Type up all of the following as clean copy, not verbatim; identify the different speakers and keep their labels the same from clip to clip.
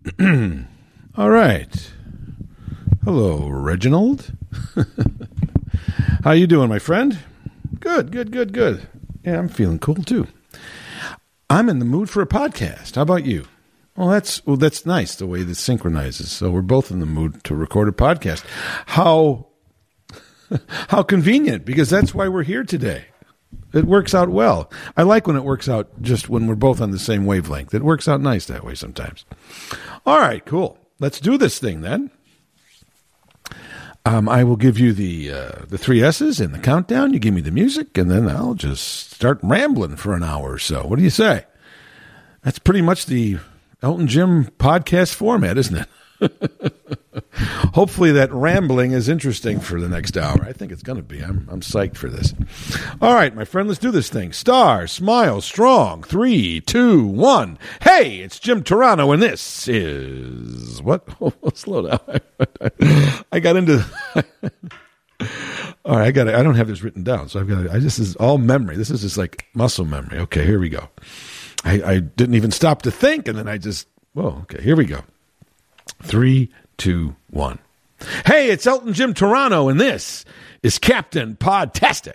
Speaker 1: All right. Hello, Reginald. How you doing, my friend? Good. Yeah, I'm feeling cool, too. I'm in the mood for a podcast. How about you? Well, that's nice, the way this synchronizes. So we're both in the mood to record a podcast. How convenient, because that's why we're here today. It works out well. I like when it works out just when we're both on the same wavelength. It works out nice that way sometimes. All right, cool. Let's do this thing then. I will give you the 3 S's and the countdown. You give me the music, and then I'll just start rambling for an hour or so. What do you say? That's pretty much the Elton Jim podcast format, isn't it? Hopefully that rambling is interesting for the next hour. I think it's going to be. I'm psyched for this. All right, my friend, let's do this thing. Star, smile, strong. 3, 2, 1. Hey, it's Jim Turano, and this is what? Slow down. I got into. All right, I don't have this written down, so this is all memory. This is just like muscle memory. Okay, here we go. I didn't even stop to think, and then okay, here we go. 3, 2, 1. Hey, it's Elton Jim Turano, and this is Captain Podtastic.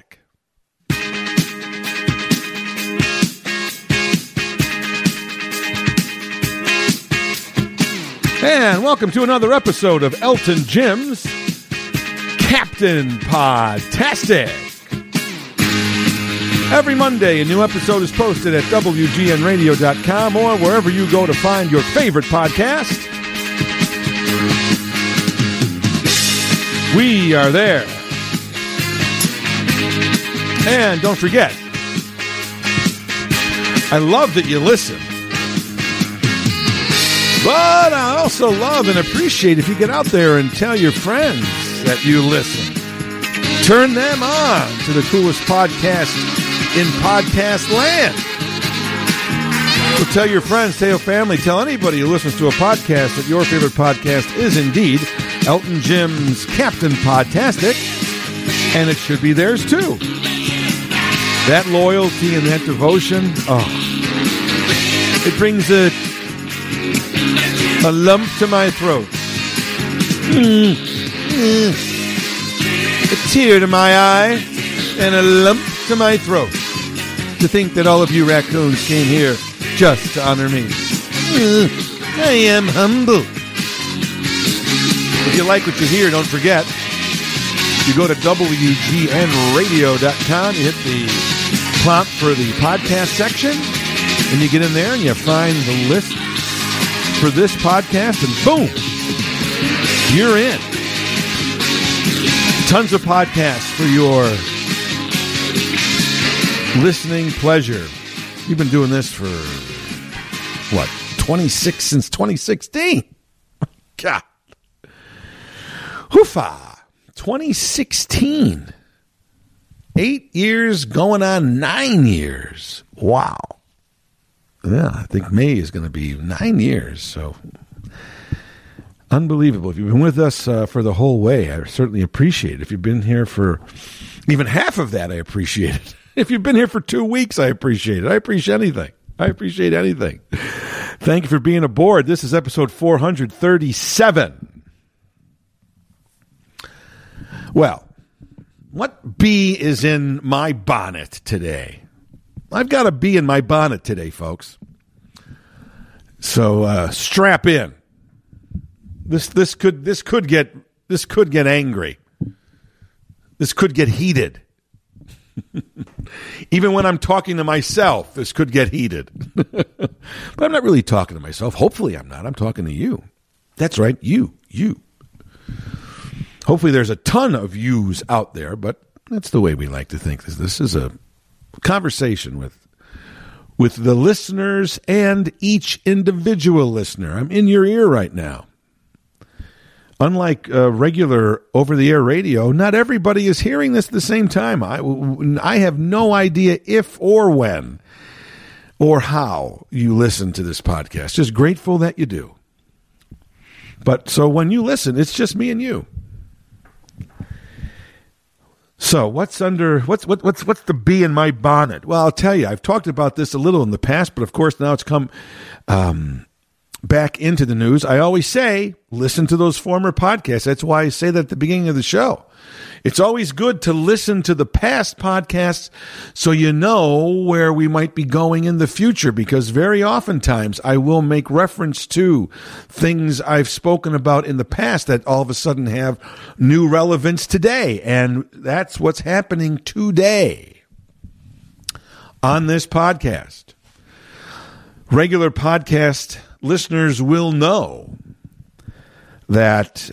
Speaker 1: And welcome to another episode of Elton Jim's Captain Podtastic. Every Monday, a new episode is posted at WGNradio.com or wherever you go to find your favorite podcast. We are there. And don't forget, I love that you listen. But I also love and appreciate if you get out there and tell your friends that you listen. Turn them on to the coolest podcast in podcast land. So tell your friends, tell your family, tell anybody who listens to a podcast that your favorite podcast is indeed Elton Jim's Captain Podtastic, and it should be theirs too. That loyalty and that devotion, it brings a lump to my throat. A tear to my eye and a lump to my throat to think that all of you raccoons came here just to honor me. I am humble. If you like what you hear, don't forget, you go to WGNradio.com, you hit the prompt for the podcast section, and you get in there and you find the list for this podcast, and boom, you're in. Tons of podcasts for your listening pleasure. You've been doing this for, since 2016? God. Hoofa! 2016. 8 years going on 9 years. Wow. Yeah, I think May is going to be 9 years. So unbelievable. If you've been with us for the whole way, I certainly appreciate it. If you've been here for even half of that, I appreciate it. If you've been here for 2 weeks, I appreciate it. I appreciate anything. Thank you for being aboard. This is episode 437. Well, what bee is in my bonnet today? I've got a bee in my bonnet today, folks. So strap in. This could get angry. This could get heated. Even when I'm talking to myself, this could get heated. But I'm not really talking to myself. Hopefully I'm not. I'm talking to you. That's right, you. Hopefully there's a ton of yous out there, but that's the way we like to think. This is a conversation with the listeners and each individual listener. I'm in your ear right now. Unlike regular over-the-air radio, not everybody is hearing this at the same time. I have no idea if or when or how you listen to this podcast. Just grateful that you do. But so when you listen, it's just me and you. So what's the bee in my bonnet? Well, I'll tell you, I've talked about this a little in the past, but of course now it's come back into the news, I always say, listen to those former podcasts. That's why I say that at the beginning of the show. It's always good to listen to the past podcasts so you know where we might be going in the future, because very oftentimes I will make reference to things I've spoken about in the past that all of a sudden have new relevance today. And that's what's happening today on this podcast. Regular podcast listeners will know that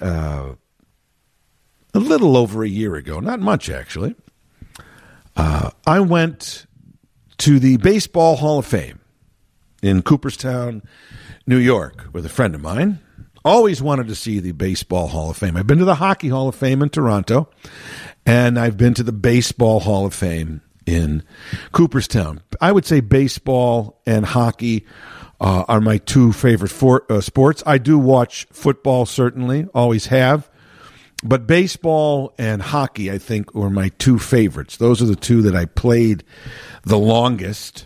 Speaker 1: a little over a year ago, not much actually, I went to the Baseball Hall of Fame in Cooperstown, New York, with a friend of mine. Always wanted to see the Baseball Hall of Fame. I've been to the Hockey Hall of Fame in Toronto, and I've been to the Baseball Hall of Fame in Cooperstown. I would say baseball and hockey are my two favorite sports. I do watch football, certainly, always have. But baseball and hockey, I think, were my two favorites. Those are the two that I played the longest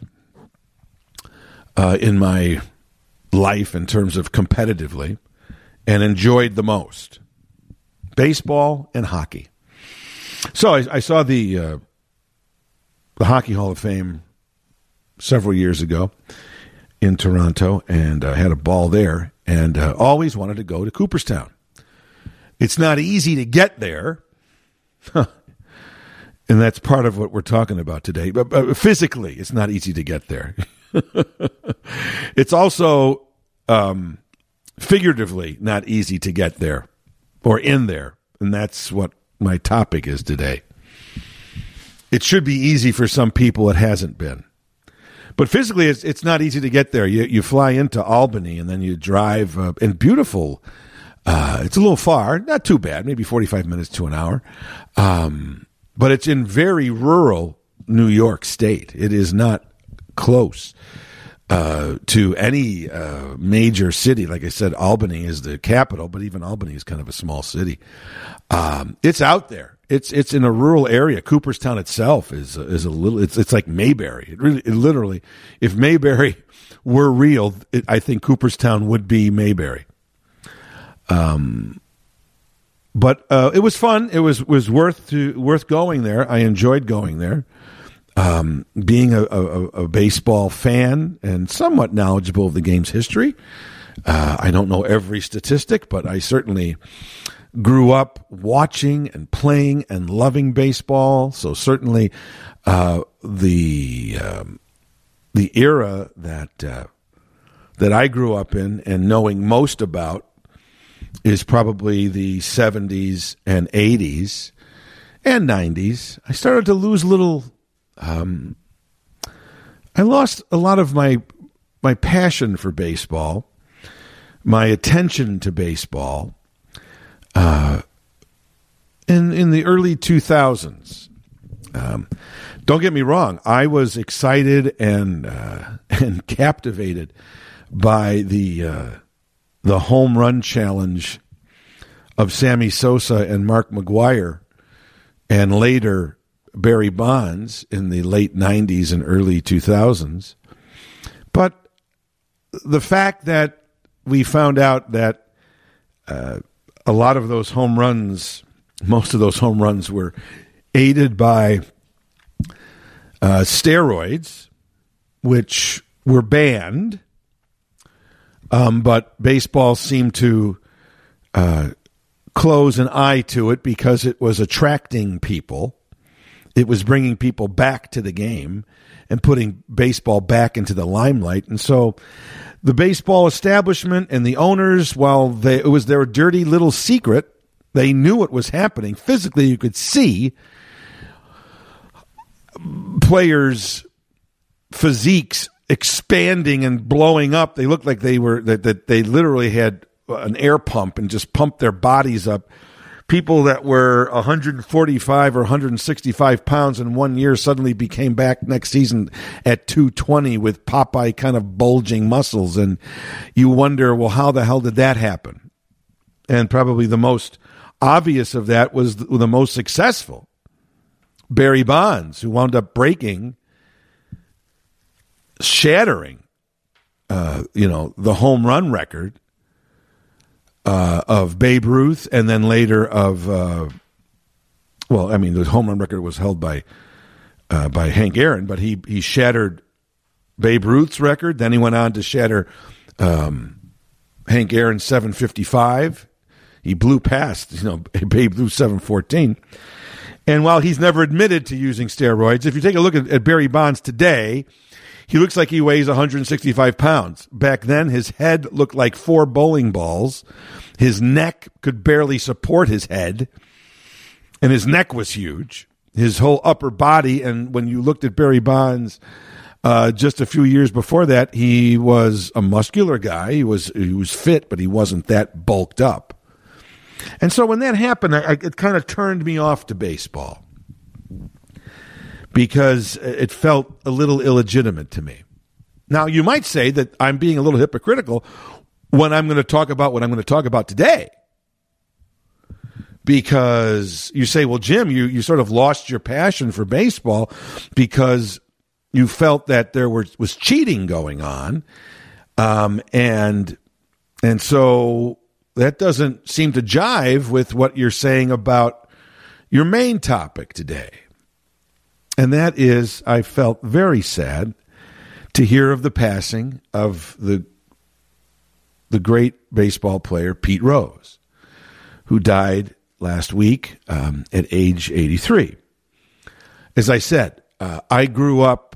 Speaker 1: in my life in terms of competitively and enjoyed the most. Baseball and hockey. So I saw the Hockey Hall of Fame several years ago in Toronto, and had a ball there, and always wanted to go to Cooperstown. It's not easy to get there, and that's part of what we're talking about today. But physically, it's not easy to get there. It's also figuratively not easy to get there or in there, and that's what my topic is today. It should be easy for some people. It hasn't been. But physically, it's not easy to get there. You fly into Albany, and then you drive in beautiful. It's a little far, not too bad, maybe 45 minutes to an hour. But it's in very rural New York State. It is not close to any major city. Like I said, Albany is the capital, but even Albany is kind of a small city. It's out there. It's in a rural area. Cooperstown itself is a little. It's like Mayberry. It literally, if Mayberry were real, I think Cooperstown would be Mayberry. But it was fun. It was worth going there. I enjoyed going there. Being a baseball fan and somewhat knowledgeable of the game's history. I don't know every statistic, but I certainly grew up watching and playing and loving baseball. So certainly the era that I grew up in and knowing most about is probably the 70s and 80s and 90s. I started to lose I lost a lot of my passion for baseball, my attention to baseball, in the early 2000s. Don't get me wrong, I was excited and captivated by the home run challenge of Sammy Sosa and Mark McGwire, and later Barry Bonds in the late 90s and early 2000s. But the fact that we found out that a lot of those home runs, most of those home runs were aided by steroids, which were banned, but baseball seemed to close an eye to it because it was attracting people. It was bringing people back to the game and putting baseball back into the limelight. And so the baseball establishment and the owners, while it was their dirty little secret, they knew what was happening. Physically, you could see players' physiques expanding and blowing up. They looked like they literally had an air pump and just pumped their bodies up. People that were 145 or 165 pounds in 1 year suddenly became back next season at 220 with Popeye kind of bulging muscles. And you wonder, well, how the hell did that happen? And probably the most obvious of that was the most successful, Barry Bonds, who wound up shattering the home run record of Babe Ruth, and then later of, the home run record was held by Hank Aaron, but he shattered Babe Ruth's record. Then he went on to shatter Hank Aaron's 755. He blew past, Babe Ruth's 714. And while he's never admitted to using steroids, if you take a look at Barry Bonds today, he looks like he weighs 165 pounds. Back then, his head looked like 4 bowling balls. His neck could barely support his head, and his neck was huge. His whole upper body, and when you looked at Barry Bonds just a few years before that, he was a muscular guy. He was fit, but he wasn't that bulked up. And so when that happened, it kind of turned me off to baseball because it felt a little illegitimate to me. Now, you might say that I'm being a little hypocritical when I'm going to talk about what I'm going to talk about today. Because you say, well, Jim, you sort of lost your passion for baseball because you felt that there was cheating going on. And so that doesn't seem to jive with what you're saying about your main topic today. And that is, I felt very sad to hear of the passing of the great baseball player Pete Rose, who died last week at age 83. As I said, I grew up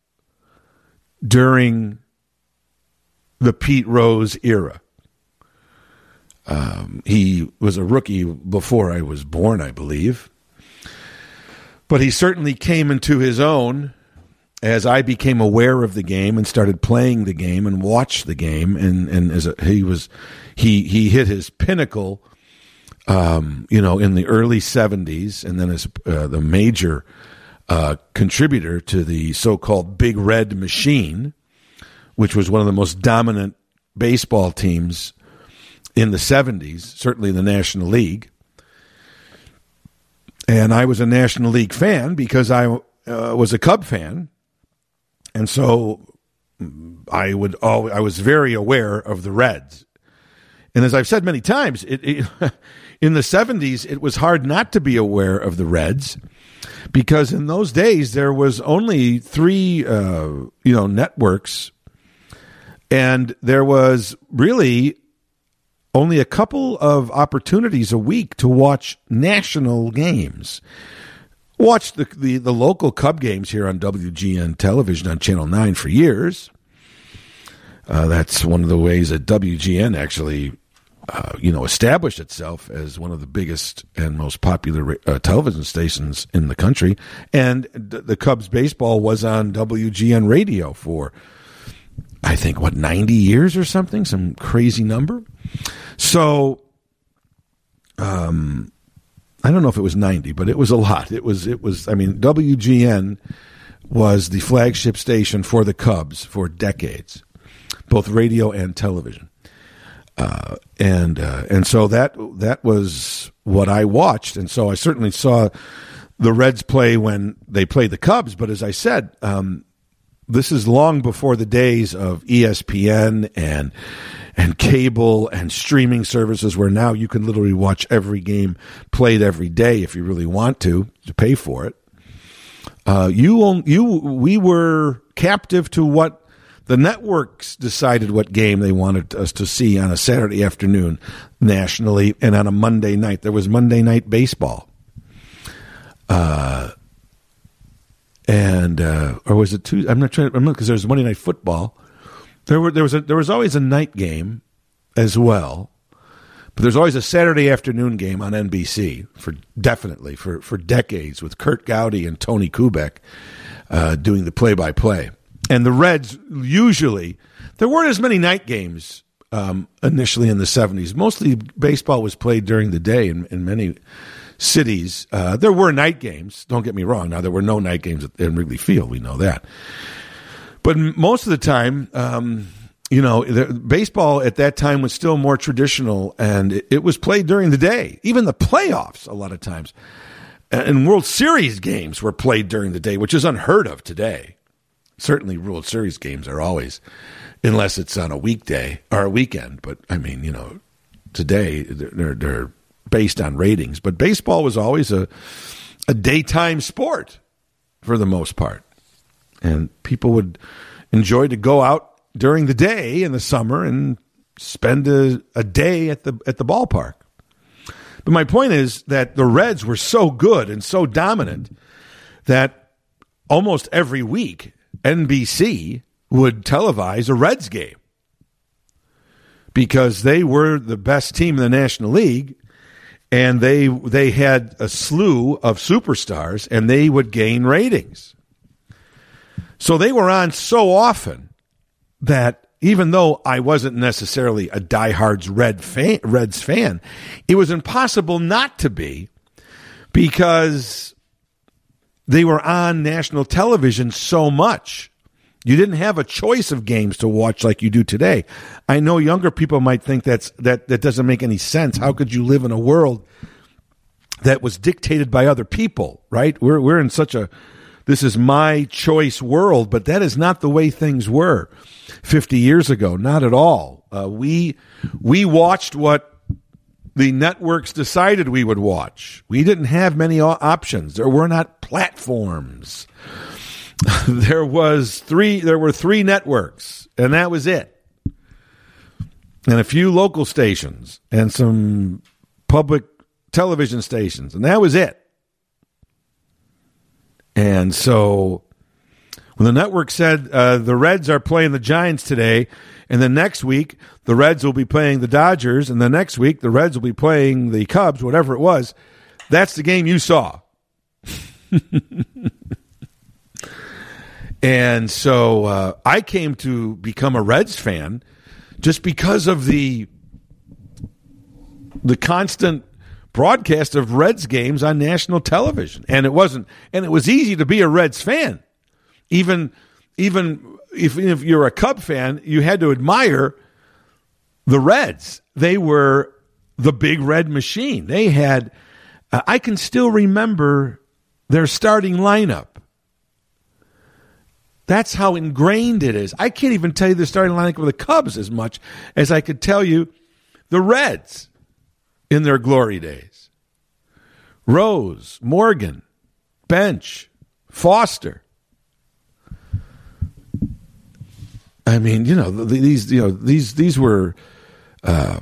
Speaker 1: during the Pete Rose era. He was a rookie before I was born, I believe. But he certainly came into his own as I became aware of the game and started playing the game and watched the game. And he hit his pinnacle, in the early 70s, and then as the major contributor to the so-called Big Red Machine, which was one of the most dominant baseball teams in the 70s, certainly in the National League. And I was a National League fan because I was a Cub fan. And so I was very aware of the Reds. And as I've said many times, in the 70s, it was hard not to be aware of the Reds because in those days there was only 3 networks, and there was really only a couple of opportunities a week to watch national games. Watched the local Cub games here on WGN television on Channel 9 for years. That's one of the ways that WGN actually, established itself as one of the biggest and most popular television stations in the country. And the Cubs baseball was on WGN radio for, I think, 90 years or something, some crazy number. So, I don't know if it was 90, but it was a lot. It was, WGN was the flagship station for the Cubs for decades, both radio and television. And so that was what I watched. And so I certainly saw the Reds play when they played the Cubs. But as I said, this is long before the days of ESPN and cable and streaming services where now you can literally watch every game played every day if you really want to pay for it. We were captive to what the networks decided what game they wanted us to see on a Saturday afternoon nationally, and on a Monday night. There was Monday Night Baseball. Or was it Tuesday? I'm not because there was Monday Night Football. There was always a night game as well, but there's always a Saturday afternoon game on NBC for decades with Kurt Gowdy and Tony Kubek doing the play-by-play. And the Reds usually, there weren't as many night games initially in the 70s. Mostly baseball was played during the day in many cities. There were night games, don't get me wrong. Now, there were no night games in Wrigley Field, we know that. But most of the time, baseball at that time was still more traditional, and it was played during the day. Even the playoffs, a lot of times, and World Series games were played during the day, which is unheard of today. Certainly World Series games are always, unless it's on a weekday or a weekend. But, I mean, today they're based on ratings. But baseball was always a daytime sport for the most part. And people would enjoy to go out during the day in the summer and spend a day at the ballpark. But my point is that the Reds were so good and so dominant that almost every week NBC would televise a Reds game because they were the best team in the National League, and they had a slew of superstars, and they would gain ratings. So they were on so often that even though I wasn't necessarily a diehard Reds fan, it was impossible not to be because they were on national television so much. You didn't have a choice of games to watch like you do today. I know younger people might think that doesn't make any sense. How could you live in a world that was dictated by other people, right? We're in such a this is my choice world, but that is not the way things were 50 years ago. Not at all. We watched what the networks decided we would watch. We didn't have many options. There were not platforms. There were three networks, and that was it. And a few local stations and some public television stations, and that was it. And so when the network said the Reds are playing the Giants today, and the next week the Reds will be playing the Dodgers, and the next week the Reds will be playing the Cubs, whatever it was, that's the game you saw. And so I came to become a Reds fan just because of the constant broadcast of Reds games on national television. And it was easy to be a Reds fan. Even if you're a Cub fan, you had to admire the Reds. They were the big red machine. They had, I can still remember their starting lineup. That's how ingrained it is. I can't even tell you the starting lineup of the Cubs as much as I could tell you the Reds in their glory days. Rose, Morgan, Bench, Foster. I mean, these were, let's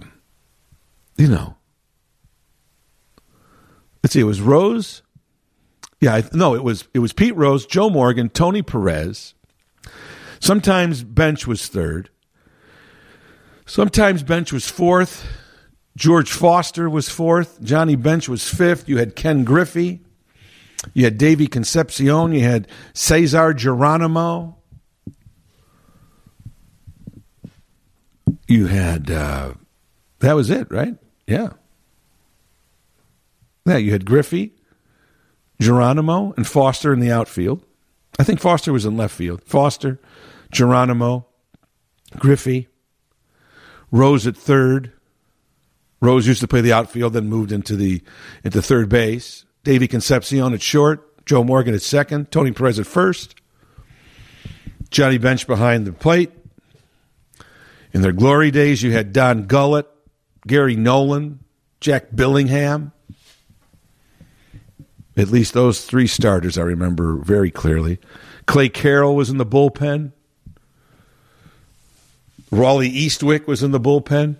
Speaker 1: see, it was Rose. Yeah, it was Pete Rose, Joe Morgan, Tony Perez. Sometimes Bench was third. Sometimes Bench was fourth. George Foster was fourth. Johnny Bench was fifth. You had Ken Griffey. You had Davey Concepcion. You had Cesar Geronimo. You had, that was it, right? Yeah. Yeah, you had Griffey, Geronimo, and Foster in the outfield. I think Foster was in left field. Foster, Geronimo, Griffey, Rose at third. Rose used to play the outfield, then moved into third base. Davey Concepcion at short. Joe Morgan at second. Tony Perez at first. Johnny Bench behind the plate. In their glory days, you had Don Gullett, Gary Nolan, Jack Billingham. At least those three starters I remember very clearly. Clay Carroll was in the bullpen. Raleigh Eastwick was in the bullpen.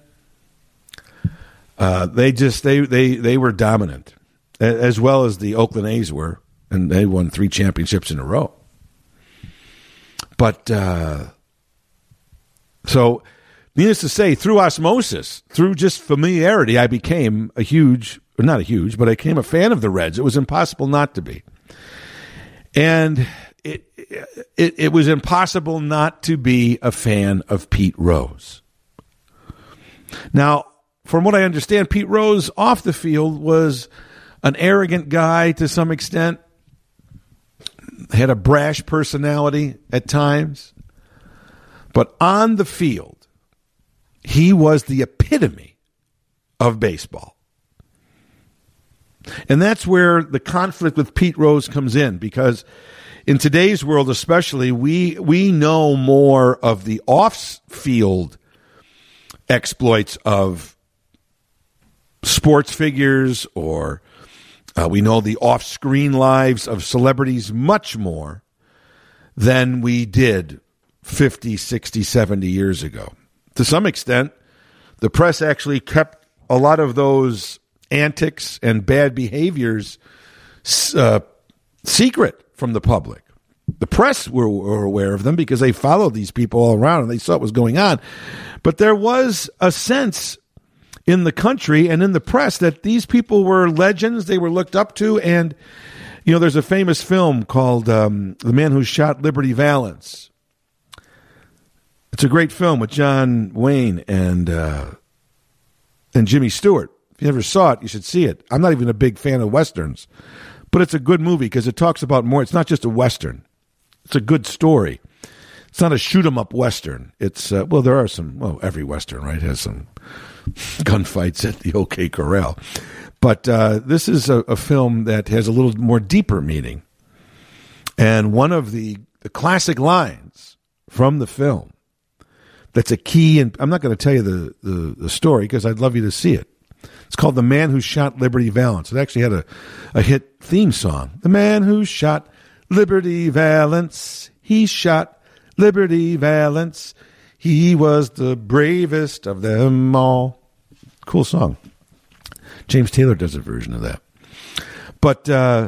Speaker 1: They were dominant, as well as the Oakland A's were, and they won 3 championships in a row. But so, needless to say, through osmosis, through just familiarity, I became I became a fan of the Reds. It was impossible not to be. And it was impossible not to be a fan of Pete Rose. Now, from what I understand, Pete Rose off the field was an arrogant guy to some extent, had a brash personality at times. But on the field, he was the epitome of baseball. And that's where the conflict with Pete Rose comes in, because in today's world especially, we know more of the off-field exploits of sports figures, or we know the off-screen lives of celebrities much more than we did 50, 60, 70 years ago. To some extent, the press actually kept a lot of those antics and bad behaviors secret from the public. The press were aware of them because they followed these people all around and they saw what was going on. But there was a sense in the country and in the press that these people were legends. They were looked up to. And, you know, there's a famous film called The Man Who Shot Liberty Valance. It's a great film with John Wayne and Jimmy Stewart. If you never saw it, you should see it. I'm not even a big fan of Westerns, but it's a good movie because it talks about more. It's not just a Western. It's a good story. It's not a shoot-'em-up Western. It's, well, there are some, well, every Western, right, has some gunfights at the OK Corral. But this is a film that has a little more deeper meaning. And one of the classic lines from the film that's a key, and I'm not going to tell you the story because I'd love you to see it. It's called The Man Who Shot Liberty Valance. It actually had a hit theme song. The man who shot Liberty Valance, he shot Liberty Valance. He was the bravest of them all. Cool song. James Taylor does a version of that. But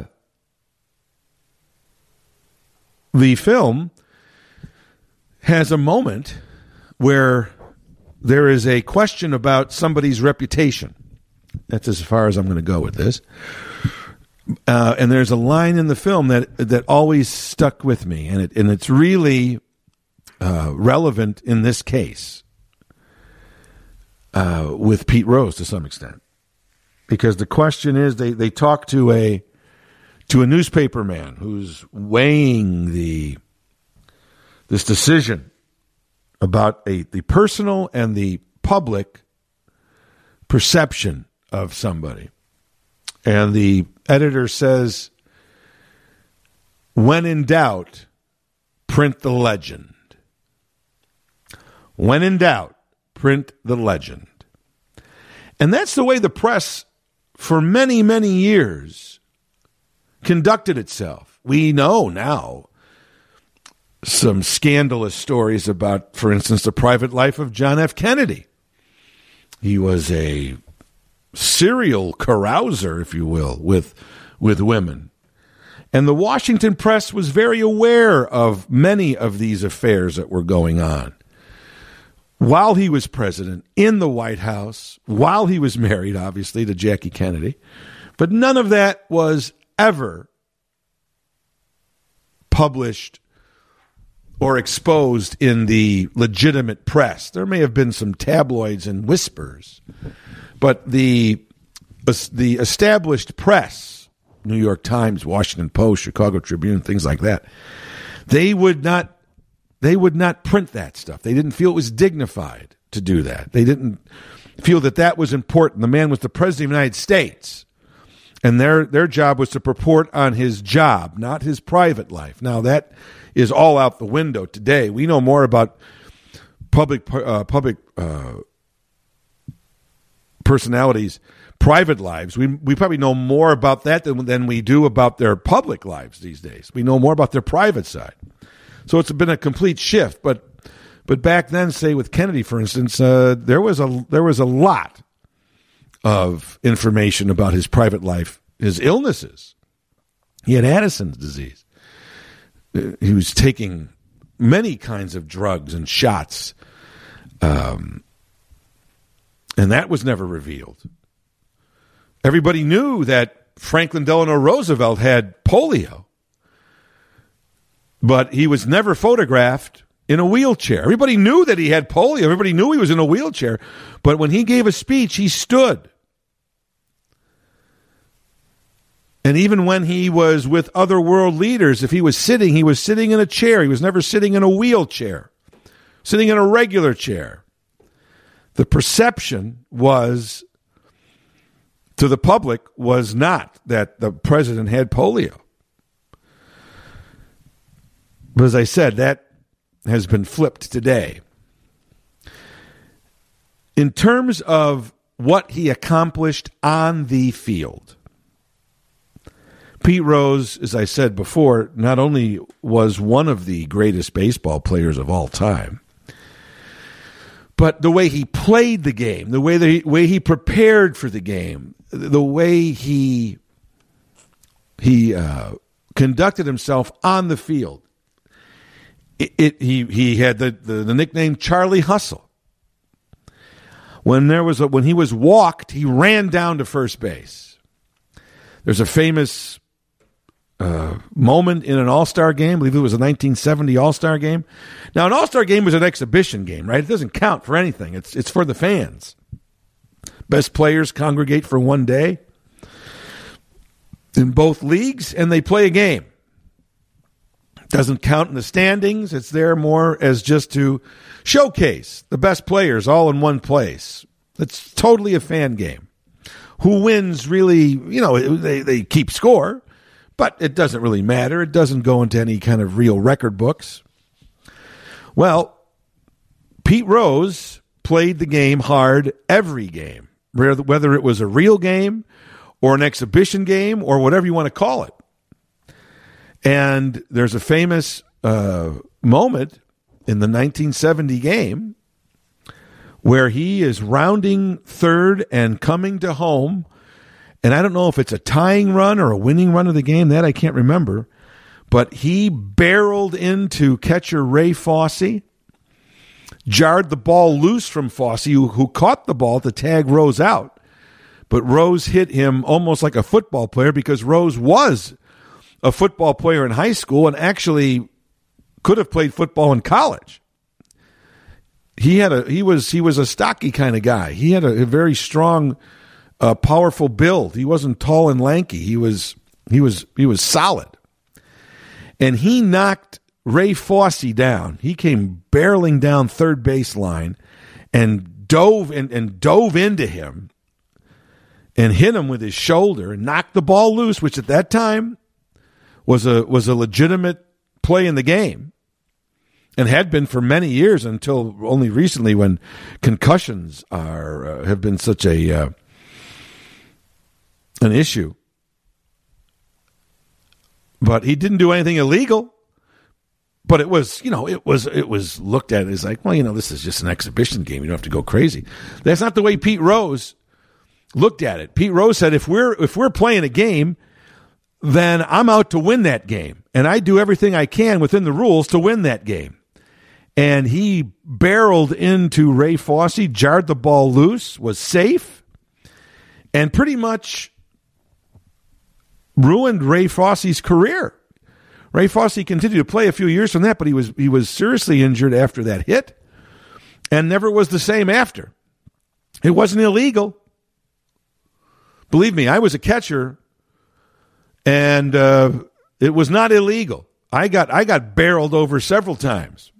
Speaker 1: the film has a moment where there is a question about somebody's reputation. That's as far as I'm going to go with this. And there's a line in the film that always stuck with me, and it's really relevant in this case with Pete Rose to some extent, because the question is they talk to a newspaper man who's weighing this decision about the personal and the public perception of somebody. And the editor says, when in doubt, print the legend. When in doubt, print the legend. And that's the way the press for many, many years conducted itself. We know now some scandalous stories about, for instance, the private life of John F. Kennedy. He was a serial carouser, if you will, with women. And the Washington press was very aware of many of these affairs that were going on while he was president, in the White House, while he was married, obviously, to Jackie Kennedy. But none of that was ever published or exposed in the legitimate press. There may have been some tabloids and whispers, but the established press, New York Times, Washington Post, Chicago Tribune, things like that, they would not print that stuff. They didn't feel it was dignified to do that. They didn't feel that was important. The man was the president of the United States, and their job was to report on his job, not his private life. Now, that is all out the window today. We know more about public personalities' private lives. We probably know more about that than we do about their public lives these days. We know more about their private side. So it's been a complete shift. But back then, say with Kennedy, for instance, there was a lot of information about his private life, his illnesses. He had Addison's disease. He was taking many kinds of drugs and shots, and that was never revealed. Everybody knew that Franklin Delano Roosevelt had polio, but he was never photographed in a wheelchair. Everybody knew that he had polio. Everybody knew he was in a wheelchair, but when he gave a speech, he stood. And even when he was with other world leaders, if he was sitting in a chair. He was never sitting in a wheelchair, sitting in a regular chair. The perception was, to the public, was not that the president had polio. But as I said, that has been flipped today. In terms of what he accomplished on the field, Pete Rose, as I said before, not only was one of the greatest baseball players of all time, but the way he played the game, the way he prepared for the game, the way he conducted himself on the field. He had the nickname Charlie Hustle. When he was walked, he ran down to first base. There's a famous moment in an All-Star game. I believe it was a 1970 All-Star game. Now, an All-Star game is an exhibition game, right? It doesn't count for anything. It's for the fans. Best players congregate for one day in both leagues, and they play a game. Doesn't count in the standings. It's there more as just to showcase the best players all in one place. It's totally a fan game. Who wins really, they keep score, but it doesn't really matter. It doesn't go into any kind of real record books. Well, Pete Rose played the game hard every game, whether it was a real game or an exhibition game or whatever you want to call it. And there's a famous moment in the 1970 game where he is rounding third and coming to home. And I don't know if it's a tying run or a winning run of the game. That I can't remember. But he barreled into catcher Ray Fosse, jarred the ball loose from Fosse, who caught the ball to tag Rose out. But Rose hit him almost like a football player because Rose was a football player in high school and actually could have played football in college. He was a stocky kind of guy. He had a very strong, powerful build. He wasn't tall and lanky. He was solid. And he knocked Ray Fosse down. He came barreling down third baseline and dove into him and hit him with his shoulder and knocked the ball loose, which at that time was a legitimate play in the game and had been for many years until only recently when concussions have been such an issue. But he didn't do anything illegal. But it was looked at as like, well, this is just an exhibition game. You don't have to go crazy. That's not the way Pete Rose looked at it. Pete Rose said, if we're playing a game, then I'm out to win that game. And I do everything I can within the rules to win that game. And he barreled into Ray Fosse, jarred the ball loose, was safe, and pretty much ruined Ray Fosse's career. Ray Fosse continued to play a few years from that, but he was seriously injured after that hit and never was the same after. It wasn't illegal. Believe me, I was a catcher. And it was not illegal. I got barreled over several times.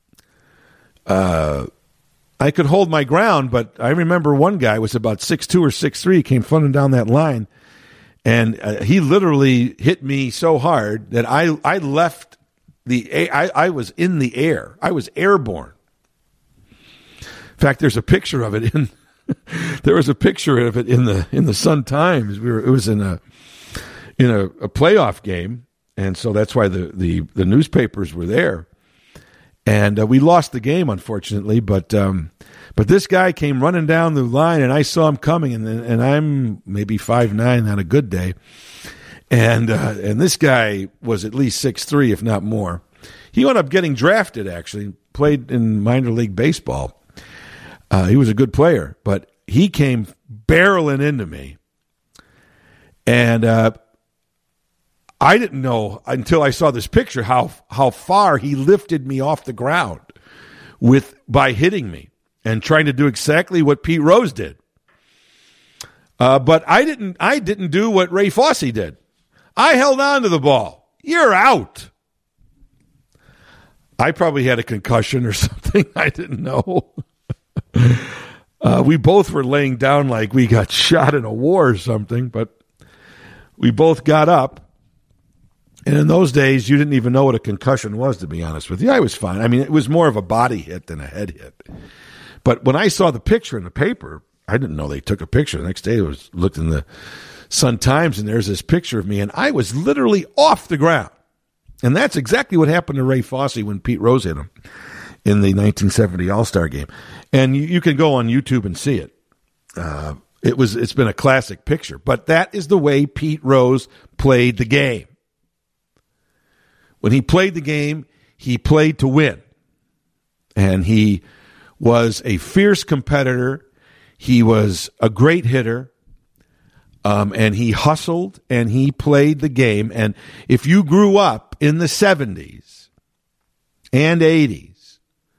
Speaker 1: I could hold my ground, but I remember one guy was about 6'2" or 6'3", came running down that line, and he literally hit me so hard that I left I was in the air. I was airborne. In fact, there's a picture of it there was a picture of it in the Sun Times. It was in a playoff game, and so that's why the newspapers were there. And we lost the game, unfortunately, but this guy came running down the line, and I saw him coming, and I'm maybe 5'9" on a good day, and this guy was at least 6'3", if not more. He wound up getting drafted, actually, played in minor league baseball. He was a good player, but he came barreling into me, and I didn't know until I saw this picture how far he lifted me off the ground by hitting me and trying to do exactly what Pete Rose did. But I didn't do what Ray Fosse did. I held on to the ball. You're out. I probably had a concussion or something. I didn't know. We both were laying down like we got shot in a war or something, but we both got up. And in those days, you didn't even know what a concussion was, to be honest with you. I was fine. I mean, it was more of a body hit than a head hit. But when I saw the picture in the paper, I didn't know they took a picture. The next day, I looked in the Sun-Times, and there's this picture of me, and I was literally off the ground. And that's exactly what happened to Ray Fosse when Pete Rose hit him in the 1970 All-Star game. And you can go on YouTube and see it. It's been a classic picture. But that is the way Pete Rose played the game. When he played the game, he played to win. And he was a fierce competitor. He was a great hitter. And he hustled and he played the game. And if you grew up in the 70s and 80s,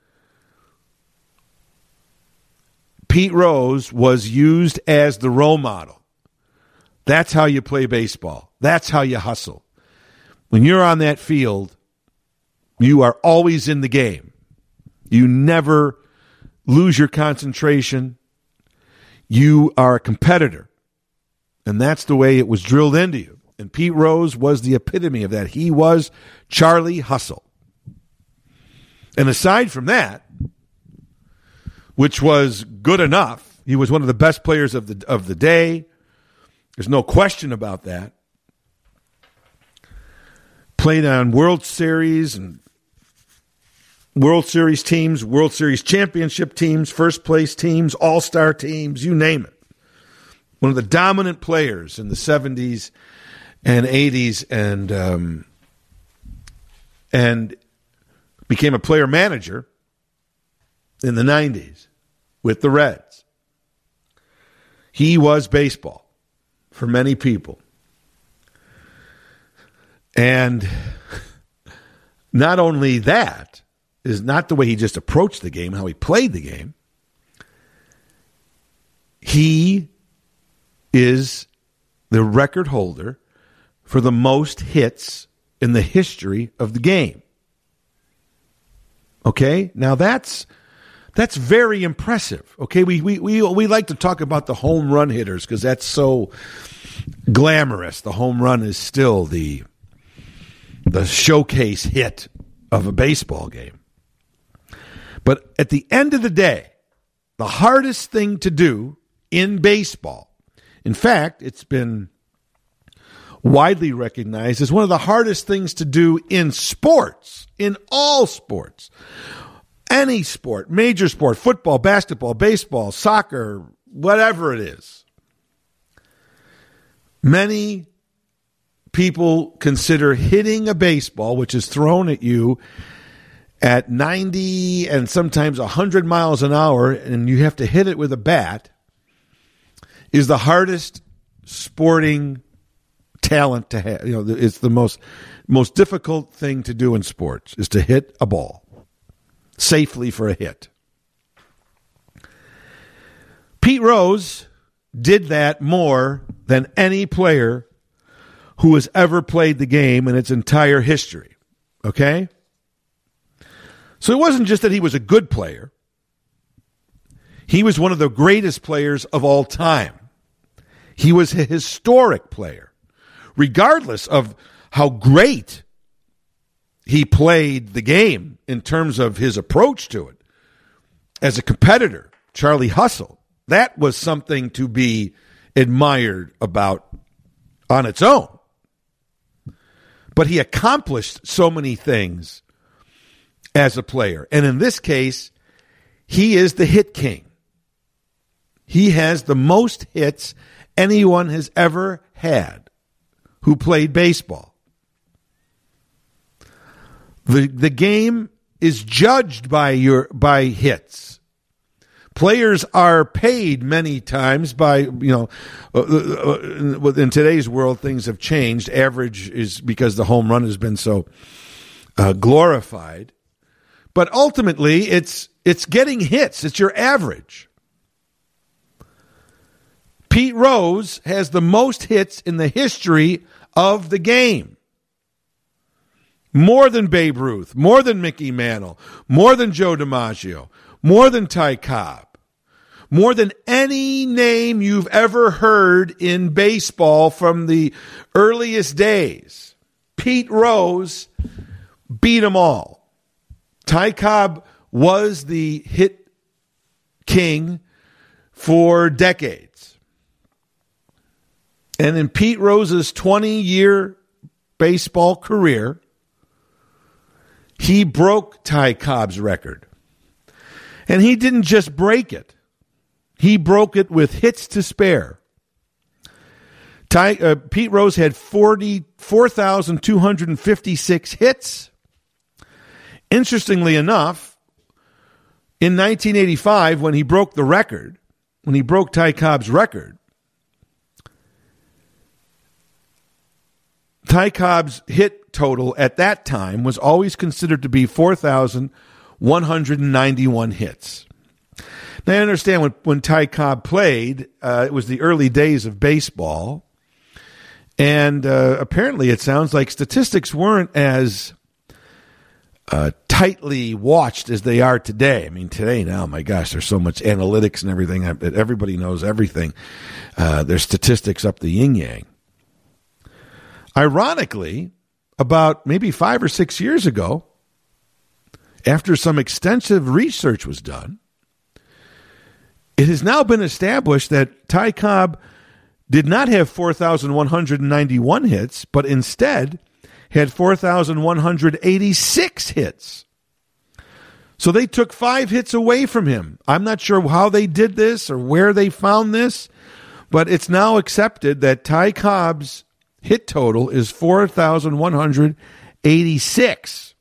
Speaker 1: Pete Rose was used as the role model. That's how you play baseball. That's how you hustle. When you're on that field, you are always in the game. You never lose your concentration. You are a competitor. And that's the way it was drilled into you. And Pete Rose was the epitome of that. He was Charlie Hustle. And aside from that, which was good enough, he was one of the best players of the day. There's no question about that. Played on World Series and World Series teams, World Series championship teams, first place teams, all-star teams, you name it. One of the dominant players in the 70s and 80s and became a player manager in the 90s with the Reds. He was baseball for many people. And not only that is not the way he just approached the game, how he played the game. He is the record holder for the most hits in the history of the game. Okay? Now that's very impressive. Okay? We like to talk about the home run hitters because that's so glamorous. The home run is still the showcase hit of a baseball game. But at the end of the day, the hardest thing to do in baseball, in fact, it's been widely recognized as one of the hardest things to do in sports, in all sports, any sport, major sport, football, basketball, baseball, soccer, whatever it is. Many people consider hitting a baseball, which is thrown at you at 90 and sometimes 100 miles an hour, and you have to hit it with a bat, is the hardest sporting talent to have. You know, it's the most difficult thing to do in sports is to hit a ball safely for a hit. Pete Rose did that more than any player who has ever played the game in its entire history. Okay? So it wasn't just that he was a good player. He was one of the greatest players of all time. He was a historic player. Regardless of how great he played the game in terms of his approach to it, as a competitor, Charlie Hustle, that was something to be admired about on its own. But he accomplished so many things as a player. And in this case, he is the hit king. He has the most hits anyone has ever had who played baseball. The game is judged by hits. Players are paid many times by, in today's world, things have changed. Average is because the home run has been so glorified. But ultimately, it's getting hits. It's your average. Pete Rose has the most hits in the history of the game. More than Babe Ruth, more than Mickey Mantle, more than Joe DiMaggio, more than Ty Cobb, more than any name you've ever heard in baseball from the earliest days. Pete Rose beat them all. Ty Cobb was the hit king for decades. And in Pete Rose's 20-year baseball career, he broke Ty Cobb's record. And he didn't just break it. He broke it with hits to spare. Pete Rose had 4,256 hits. Interestingly enough, in 1985, when he broke the record, when he broke Ty Cobb's record, Ty Cobb's hit total at that time was always considered to be 4,191 hits. Now, I understand when Ty Cobb played, it was the early days of baseball, and apparently it sounds like statistics weren't as tightly watched as they are today. I mean, today now, my gosh, there's so much analytics and everything. Everybody knows everything. There's statistics up the yin-yang. Ironically, about maybe 5 or 6 years ago, after some extensive research was done, it has now been established that Ty Cobb did not have 4,191 hits, but instead had 4,186 hits. So they took 5 hits away from him. I'm not sure how they did this or where they found this, but it's now accepted that Ty Cobb's hit total is 4,186.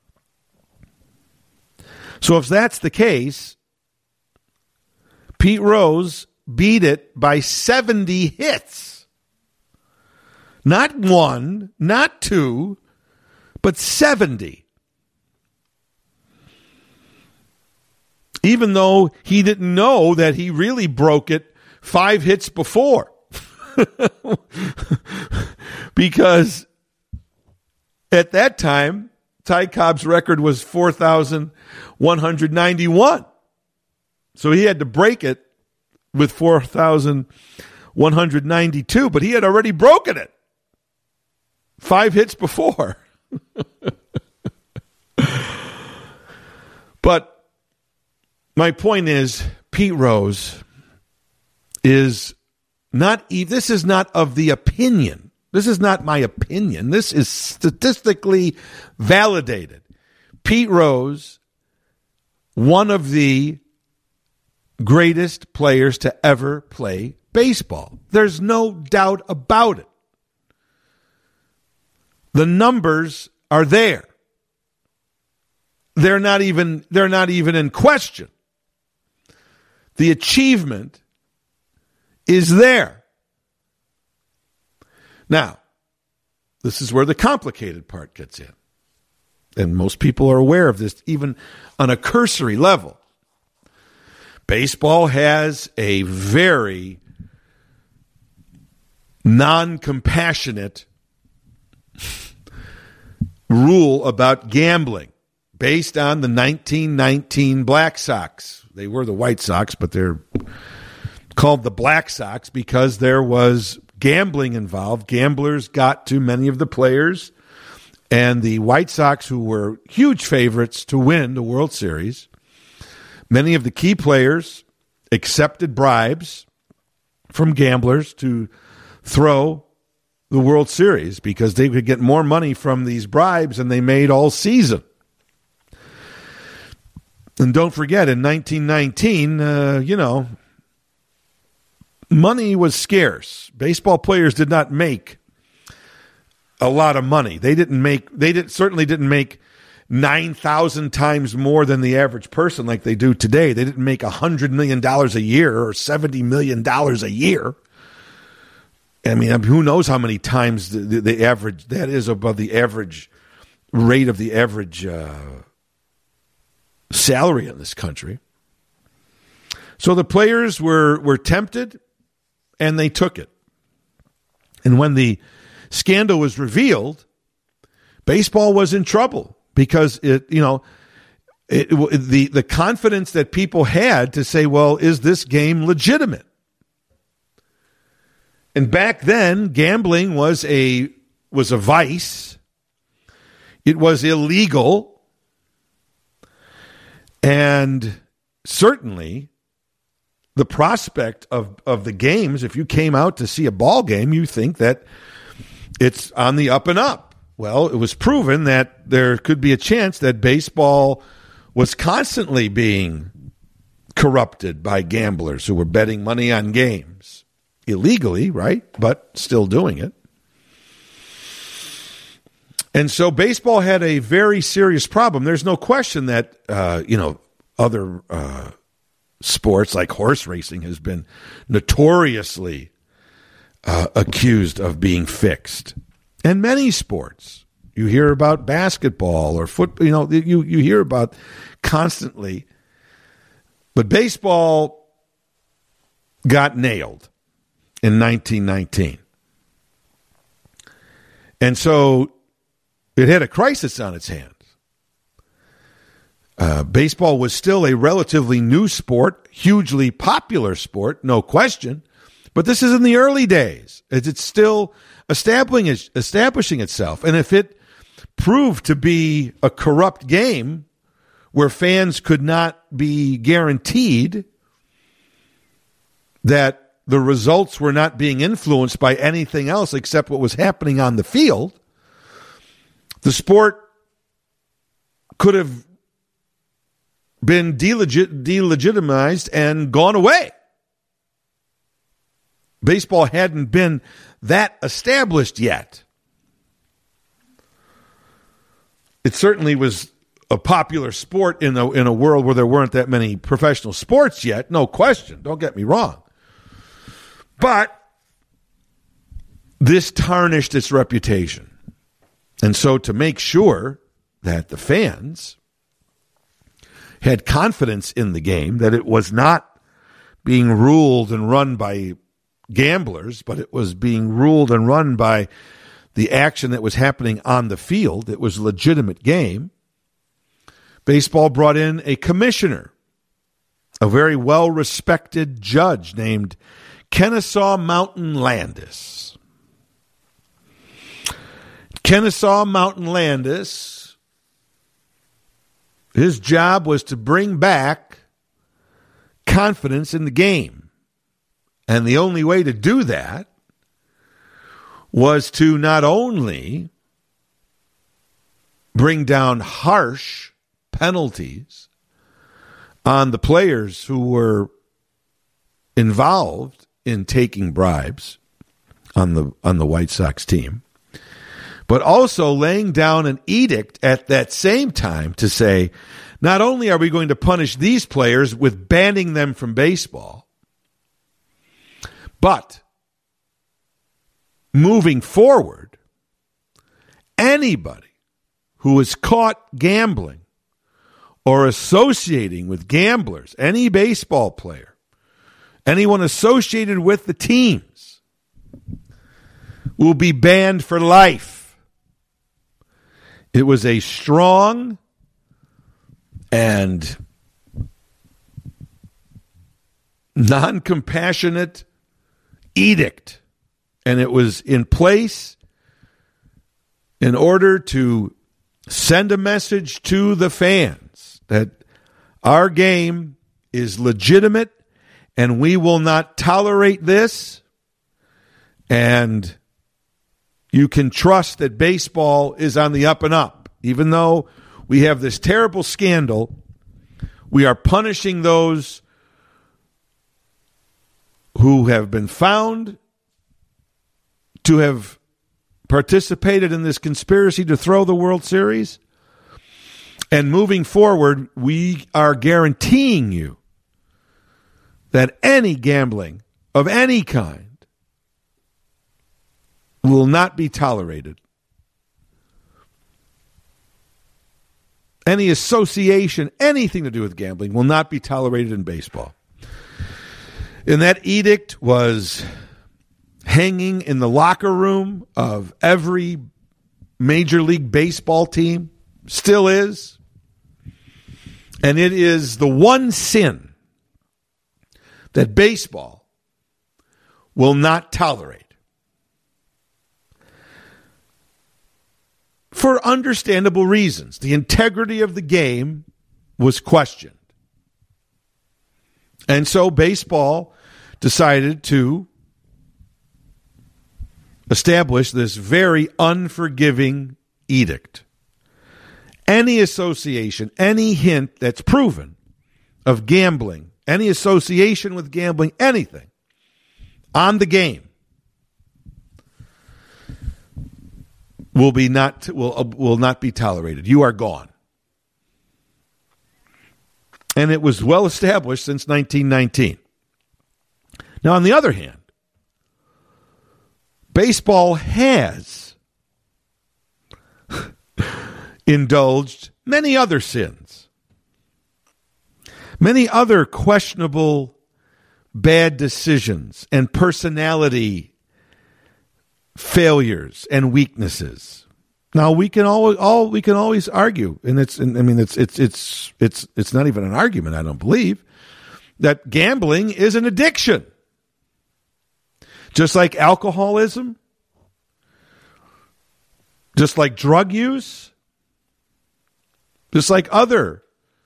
Speaker 1: So if that's the case, Pete Rose beat it by 70 hits. Not 1, not 2, but 70. Even though he didn't know that he really broke it 5 hits before. Because at that time, Ty Cobb's record was 4,191. So he had to break it with 4,192, but he had already broken it 5 hits before. But my point is, Pete Rose is not, this is not of the opinion. This is not my opinion. This is statistically validated. Pete Rose, one of the greatest players to ever play baseball. There's no doubt about it. The numbers are there. They're not even in question. The achievement is there. Now, this is where the complicated part gets in. And most people are aware of this, even on a cursory level. Baseball has a very non-compassionate rule about gambling based on the 1919 Black Sox. They were the White Sox, but they're called the Black Sox because there was gambling involved. Gamblers got to many of the players, and the White Sox, who were huge favorites to win the World Series, many of the key players accepted bribes from gamblers to throw the World Series because they could get more money from these bribes than they made all season. And don't forget, in 1919, money was scarce. Baseball players did not make a lot of money. Certainly didn't make 9,000 times more than the average person like they do today. They didn't make $100 million a year or $70 million a year. I mean, who knows how many times the average, that is above the average rate of the average salary in this country. So the players were tempted, and they took it. And when the scandal was revealed, baseball was in trouble because the confidence that people had to say, well, is this game legitimate? And back then, gambling was a vice, It was illegal. And certainly the prospect of the games, if you came out to see a ball game, you think that it's on the up and up. Well, it was proven that there could be a chance that baseball was constantly being corrupted by gamblers who were betting money on games. Illegally, right? But still doing it. And so baseball had a very serious problem. There's no question that, other sports like horse racing has been notoriously accused of being fixed. And many sports. You hear about basketball or football, you hear about constantly. But baseball got nailed in 1919. And so it had a crisis on its hands. Baseball was still a relatively new sport, hugely popular sport, no question. But this is in the early days. It's still establishing itself. And if it proved to be a corrupt game where fans could not be guaranteed that the results were not being influenced by anything else except what was happening on the field, the sport could have been delegitimized and gone away. Baseball hadn't been that established yet. It certainly was a popular sport in a world where there weren't that many professional sports yet, no question. Don't get me wrong. But this tarnished its reputation. And so to make sure that the fans had confidence in the game, that it was not being ruled and run by gamblers, but it was being ruled and run by the action that was happening on the field, it was a legitimate game, baseball brought in a commissioner, a very well-respected judge named Kennesaw Mountain Landis. Kennesaw Mountain Landis, his job was to bring back confidence in the game. And the only way to do that was to not only bring down harsh penalties on the players who were involved in taking bribes on the White Sox team, but also laying down an edict at that same time to say, not only are we going to punish these players with banning them from baseball, but moving forward, anybody who is caught gambling or associating with gamblers, any baseball player, anyone associated with the teams, will be banned for life. It was a strong and non-compassionate edict, and it was in place in order to send a message to the fans that our game is legitimate and we will not tolerate this, and you can trust that baseball is on the up and up. Even though we have this terrible scandal, we are punishing those who have been found to have participated in this conspiracy to throw the World Series. And moving forward, we are guaranteeing you that any gambling of any kind will not be tolerated. Any association, anything to do with gambling will not be tolerated in baseball. And that edict was hanging in the locker room of every Major League Baseball team, still is. And it is the one sin that baseball will not tolerate. for understandable reasons. The integrity of the game was questioned. And so baseball decided to establish this very unforgiving edict. Any association, any hint that's proven of gambling, any association with gambling, anything on the game will not be tolerated. You are gone. And it was well established since 1919. Now, on the other hand, baseball has indulged many other sins, many other questionable bad decisions and personality failures and weaknesses. Now we can always argue, and it's not even an argument, I don't believe, that gambling is an addiction. Just like alcoholism, just like drug use, just like other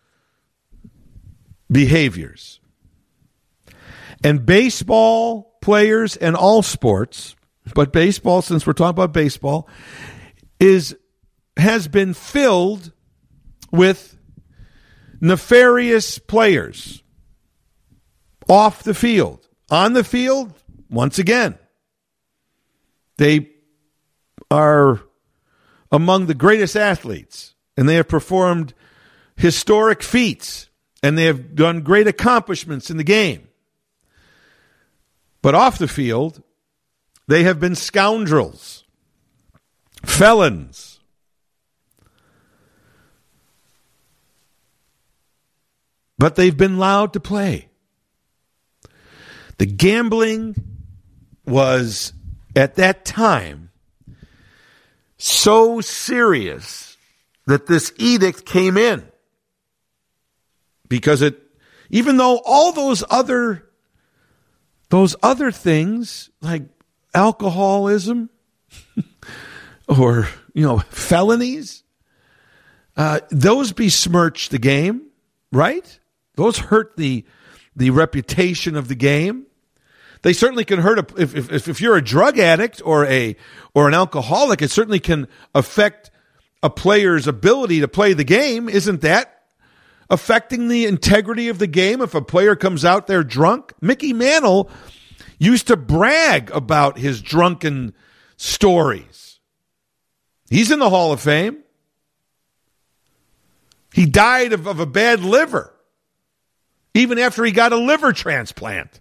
Speaker 1: behaviors. And baseball players and all sports, but baseball, since we're talking about baseball, has been filled with nefarious players off the field. On the field, once again, they are among the greatest athletes, and they have performed historic feats, and they have done great accomplishments in the game. But off the field, they have been scoundrels, felons, but they've been allowed to play. The gambling was, at that time, so serious that this edict came in. Because even though all those other things, like alcoholism or, felonies, those besmirch the game, right? Those hurt the reputation of the game. They certainly can hurt if you're a drug addict or an alcoholic. It certainly can affect a player's ability to play the game. Isn't that affecting the integrity of the game if a player comes out there drunk? Mickey Mantle used to brag about his drunken stories. He's in the Hall of Fame. He died of a bad liver, even after he got a liver transplant.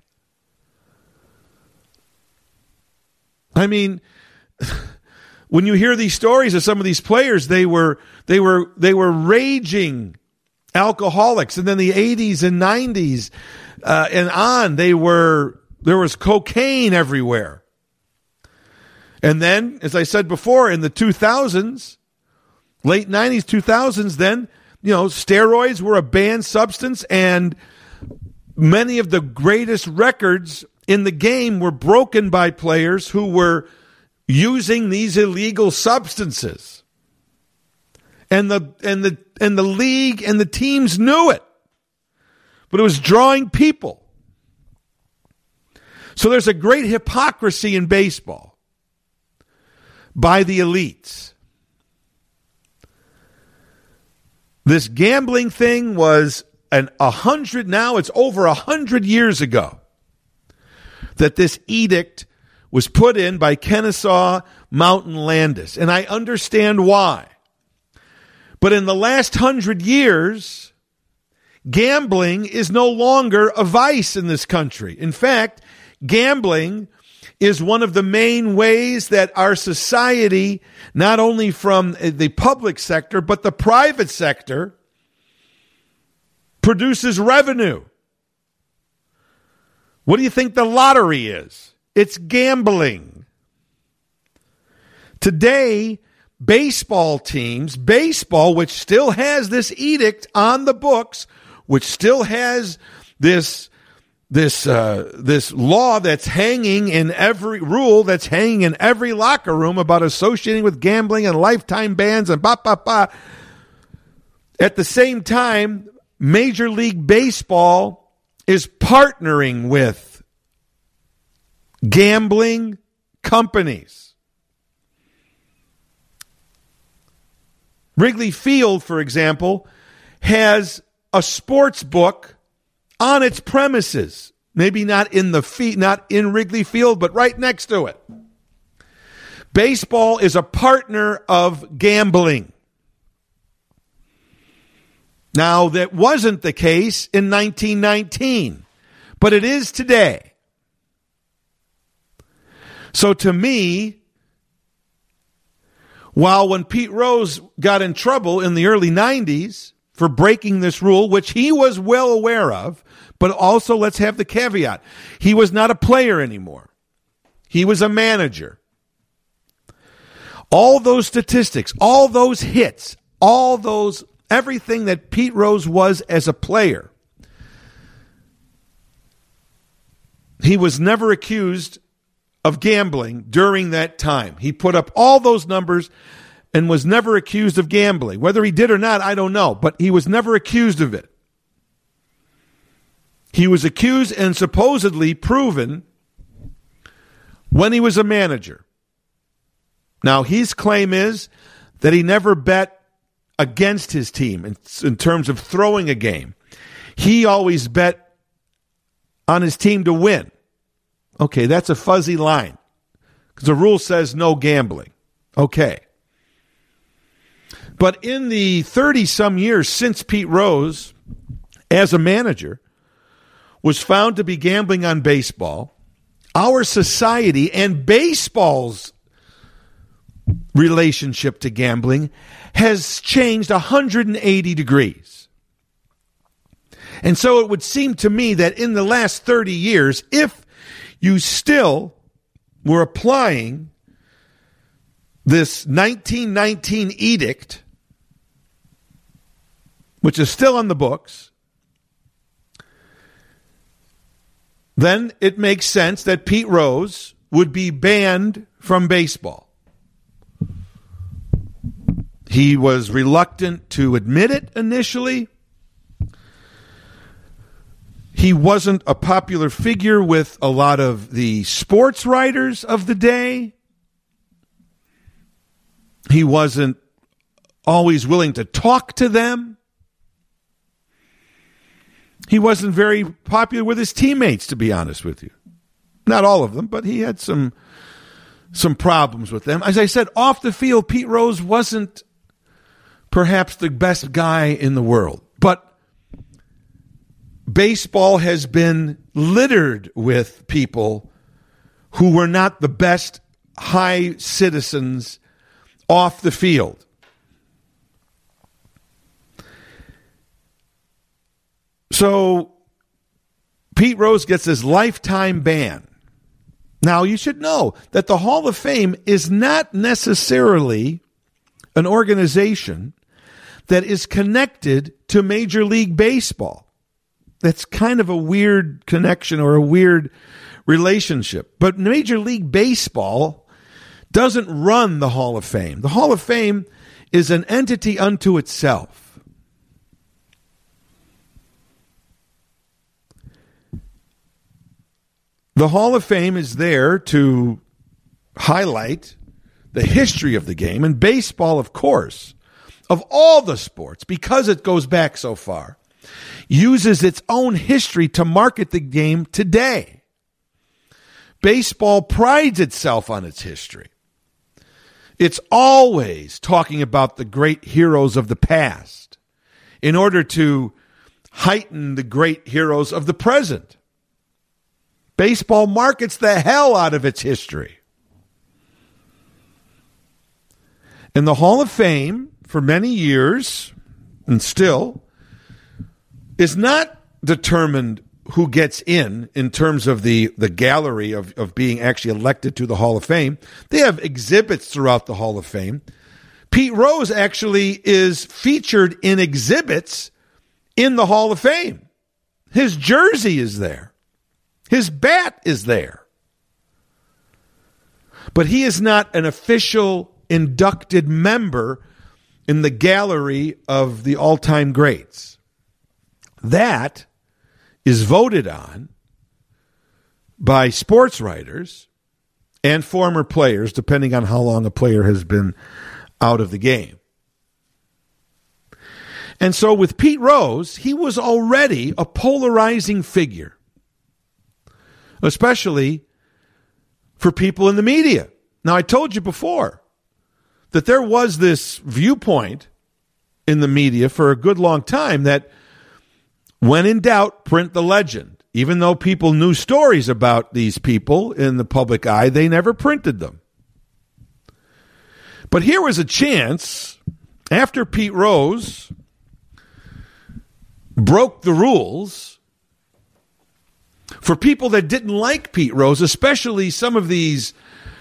Speaker 1: I mean, when you hear these stories of some of these players, they were raging alcoholics, and then the 80s and 90s and on, there was cocaine everywhere. And then, as I said before, in the 2000s, late 90s, 2000s, then, steroids were a banned substance, and many of the greatest records in the game were broken by players who were using these illegal substances. And the league and the teams knew it. But it was drawing people. So there's a great hypocrisy in baseball by the elites. This gambling thing was now it's over 100 years ago that this edict was put in by Kennesaw Mountain Landis. And I understand why. But in the last 100 years, gambling is no longer a vice in this country. In fact, gambling is one of the main ways that our society, not only from the public sector, but the private sector, produces revenue. What do you think the lottery is? It's gambling. Today, baseball teams, which still has this edict on the books, which still has this this law that's hanging in every rule, that's hanging in every locker room about associating with gambling and lifetime bans and blah, blah, blah. At the same time, Major League Baseball is partnering with gambling companies. Wrigley Field, for example, has a sports book on its premises. Maybe not not in Wrigley Field, but right next to it. Baseball is a partner of gambling. Now, that wasn't the case in 1919, but it is today. So to me, while when Pete Rose got in trouble in the early 90s for breaking this rule, which he was well aware of, but also let's have the caveat, he was not a player anymore. He was a manager. All those statistics, all those hits, everything that Pete Rose was as a player, he was never accused of gambling during that time. He put up all those numbers and was never accused of gambling. Whether he did or not, I don't know, but he was never accused of it. He was accused and supposedly proven when he was a manager. Now, his claim is that he never bet against his team in terms of throwing a game. He always bet on his team to win. Okay, that's a fuzzy line because the rule says no gambling. Okay. But in the 30-some years since Pete Rose, as a manager, was found to be gambling on baseball, our society and baseball's relationship to gambling has changed 180 degrees. And so it would seem to me that in the last 30 years, if you still were applying this 1919 edict, which is still on the books, then it makes sense that Pete Rose would be banned from baseball. He was reluctant to admit it initially. He wasn't a popular figure with a lot of the sports writers of the day. He wasn't always willing to talk to them. He wasn't very popular with his teammates, to be honest with you. Not all of them, but he had some problems with them. As I said, off the field, Pete Rose wasn't perhaps the best guy in the world. But baseball has been littered with people who were not the best high citizens off the field. So Pete Rose gets his lifetime ban. Now, you should know that the Hall of Fame is not necessarily an organization that is connected to Major League Baseball. That's kind of a weird connection or a weird relationship. But Major League Baseball doesn't run the Hall of Fame. The Hall of Fame is an entity unto itself. The Hall of Fame is there to highlight the history of the game, and baseball, of course, of all the sports, because it goes back so far, uses its own history to market the game today. Baseball prides itself on its history. It's always talking about the great heroes of the past in order to heighten the great heroes of the present. Baseball markets the hell out of its history. And the Hall of Fame, for many years, and still, is not determined who gets in terms of the gallery of being actually elected to the Hall of Fame. They have exhibits throughout the Hall of Fame. Pete Rose actually is featured in exhibits in the Hall of Fame. His jersey is there. His bat is there. But he is not an official inducted member in the gallery of the all-time greats. That is voted on by sports writers and former players, depending on how long a player has been out of the game. And so with Pete Rose, he was already a polarizing figure, especially for people in the media. Now, I told you before that there was this viewpoint in the media for a good long time that when in doubt, print the legend. Even though people knew stories about these people in the public eye, they never printed them. But here was a chance, after Pete Rose broke the rules, for people that didn't like Pete Rose, especially some of these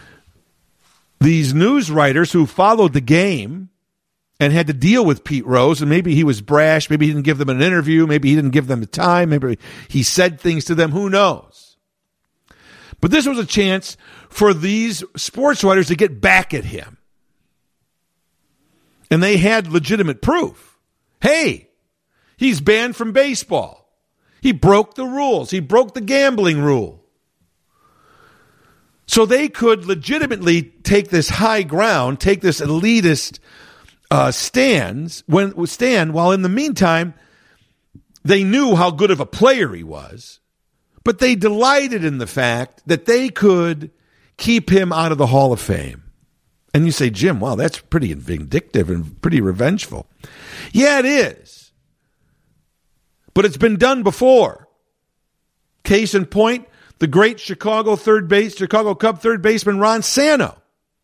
Speaker 1: news writers who followed the game and had to deal with Pete Rose, and maybe he was brash, maybe he didn't give them an interview, maybe he didn't give them the time, maybe he said things to them, who knows. But this was a chance for these sports writers to get back at him. And they had legitimate proof. Hey, he's banned from baseball. He broke the rules. He broke the gambling rule. So they could legitimately take this high ground, take this elitist stand, while in the meantime, they knew how good of a player he was, but they delighted in the fact that they could keep him out of the Hall of Fame. And you say, Jim, wow, that's pretty vindictive and pretty revengeful. Yeah, it is. But it's been done before. Case in point, the great Chicago Cub third baseman Ron Santo,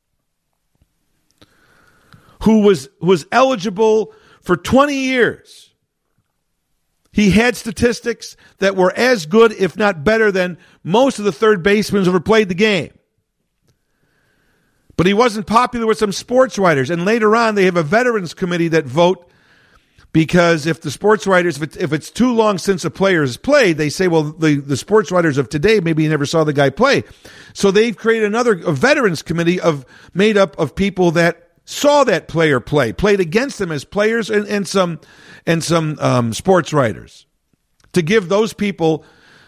Speaker 1: who was eligible for 20 years. He had statistics that were as good, if not better, than most of the third basemen who ever played the game. But he wasn't popular with some sports writers. And later on, they have a veterans committee that vote because if the sports writers, if it's too long since a player has played, they say, well, the sports writers of today, maybe you never saw the guy play. So they've created a veterans committee made up of people that saw that player play, played against them as players, and some sports writers, to give those people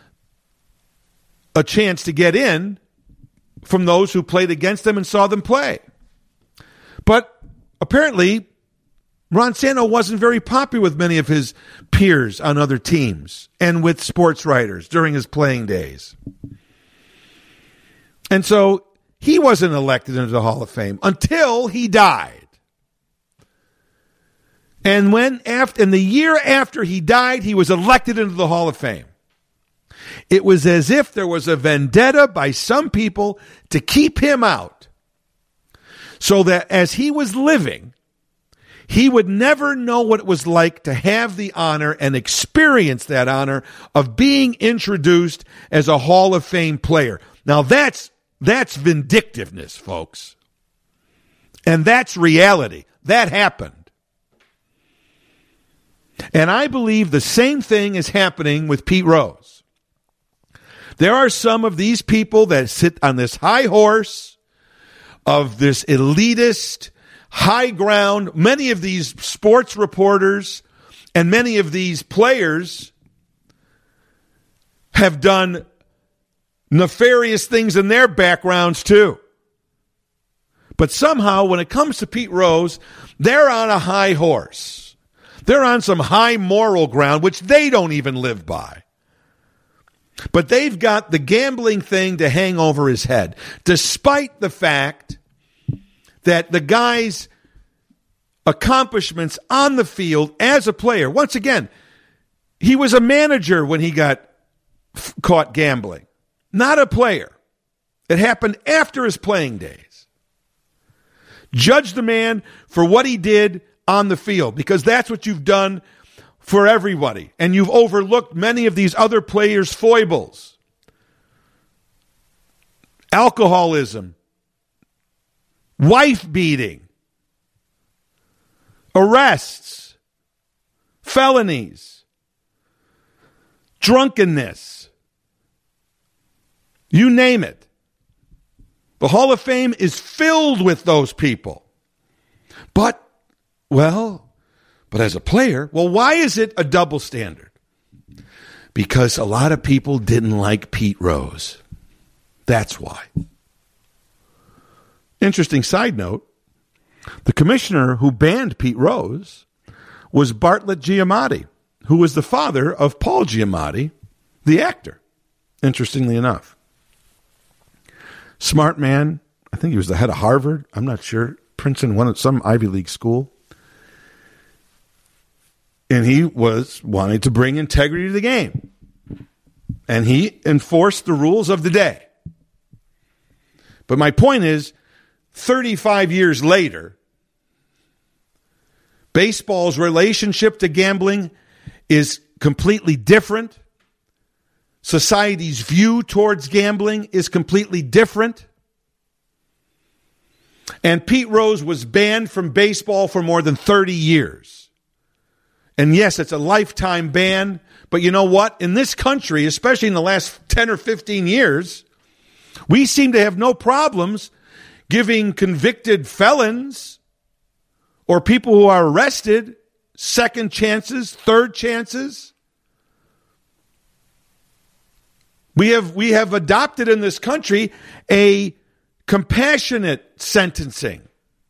Speaker 1: a chance to get in from those who played against them and saw them play. But apparently, Ron Santo wasn't very popular with many of his peers on other teams and with sports writers during his playing days. And so he wasn't elected into the Hall of Fame until he died. And in the year after he died, he was elected into the Hall of Fame. It was as if there was a vendetta by some people to keep him out, so that as he was living, he would never know what it was like to have the honor and experience that honor of being introduced as a Hall of Fame player. Now that's vindictiveness, folks. And that's reality. That happened. And I believe the same thing is happening with Pete Rose. There are some of these people that sit on this high horse of this elitist high ground. Many of these sports reporters and many of these players have done nefarious things in their backgrounds too. But somehow, when it comes to Pete Rose, they're on a high horse. They're on some high moral ground, which they don't even live by. But they've got the gambling thing to hang over his head, despite the fact that the guy's accomplishments on the field as a player, once again, he was a manager when he got caught gambling, not a player. It happened after his playing days. Judge the man for what he did on the field, because that's what you've done for everybody. And you've overlooked many of these other players' foibles. Alcoholism, wife beating, arrests, felonies, drunkenness, You name it. The Hall of Fame is filled with those people. But as a player, why is it a double standard? Because a lot of people didn't like Pete Rose. That's why. Interesting side note, the commissioner who banned Pete Rose was Bartlett Giamatti, who was the father of Paul Giamatti, the actor, interestingly enough. Smart man. I think he was the head of Harvard. I'm not sure. Princeton, some Ivy League school. And he was wanting to bring integrity to the game. And he enforced the rules of the day. But my point is, 35 years later, baseball's relationship to gambling is completely different. Society's view towards gambling is completely different. And Pete Rose was banned from baseball for more than 30 years. And yes, it's a lifetime ban. But you know what? In this country, especially in the last 10 or 15 years, we seem to have no problems giving convicted felons or people who are arrested second chances, third chances. We have adopted in this country a compassionate sentencing.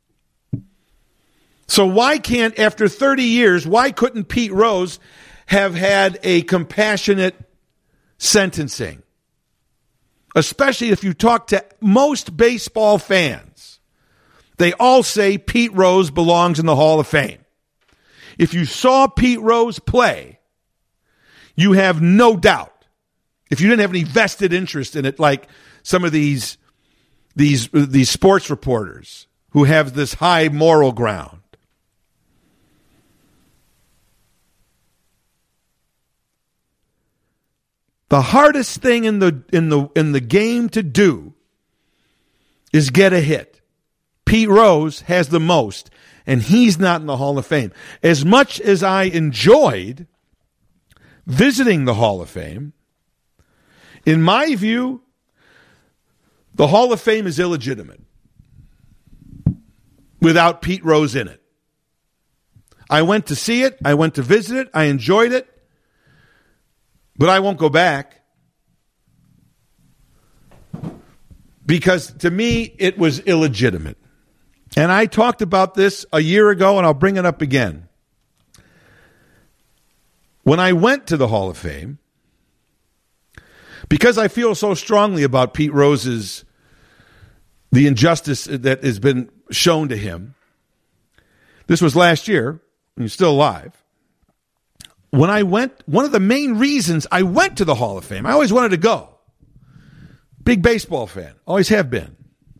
Speaker 1: So why can't, after 30 years, why couldn't Pete Rose have had a compassionate sentencing? Especially if you talk to most baseball fans. They all say Pete Rose belongs in the Hall of Fame. If you saw Pete Rose play, you have no doubt. If you didn't have any vested interest in it, like some of these sports reporters who have this high moral ground. The hardest thing in the game to do is get a hit. Pete Rose has the most, and he's not in the Hall of Fame. As much as I enjoyed visiting the Hall of Fame, in my view, the Hall of Fame is illegitimate without Pete Rose in it. I went to see it. I went to visit it. I enjoyed it. But I won't go back. Because to me, it was illegitimate. And I talked about this a year ago, and I'll bring it up again. When I went to the Hall of Fame, because I feel so strongly about Pete Rose's, the injustice that has been shown to him. This was last year, and he's still alive. When I went, one of the main reasons I went to the Hall of Fame, I always wanted to go. Big baseball fan, always have been.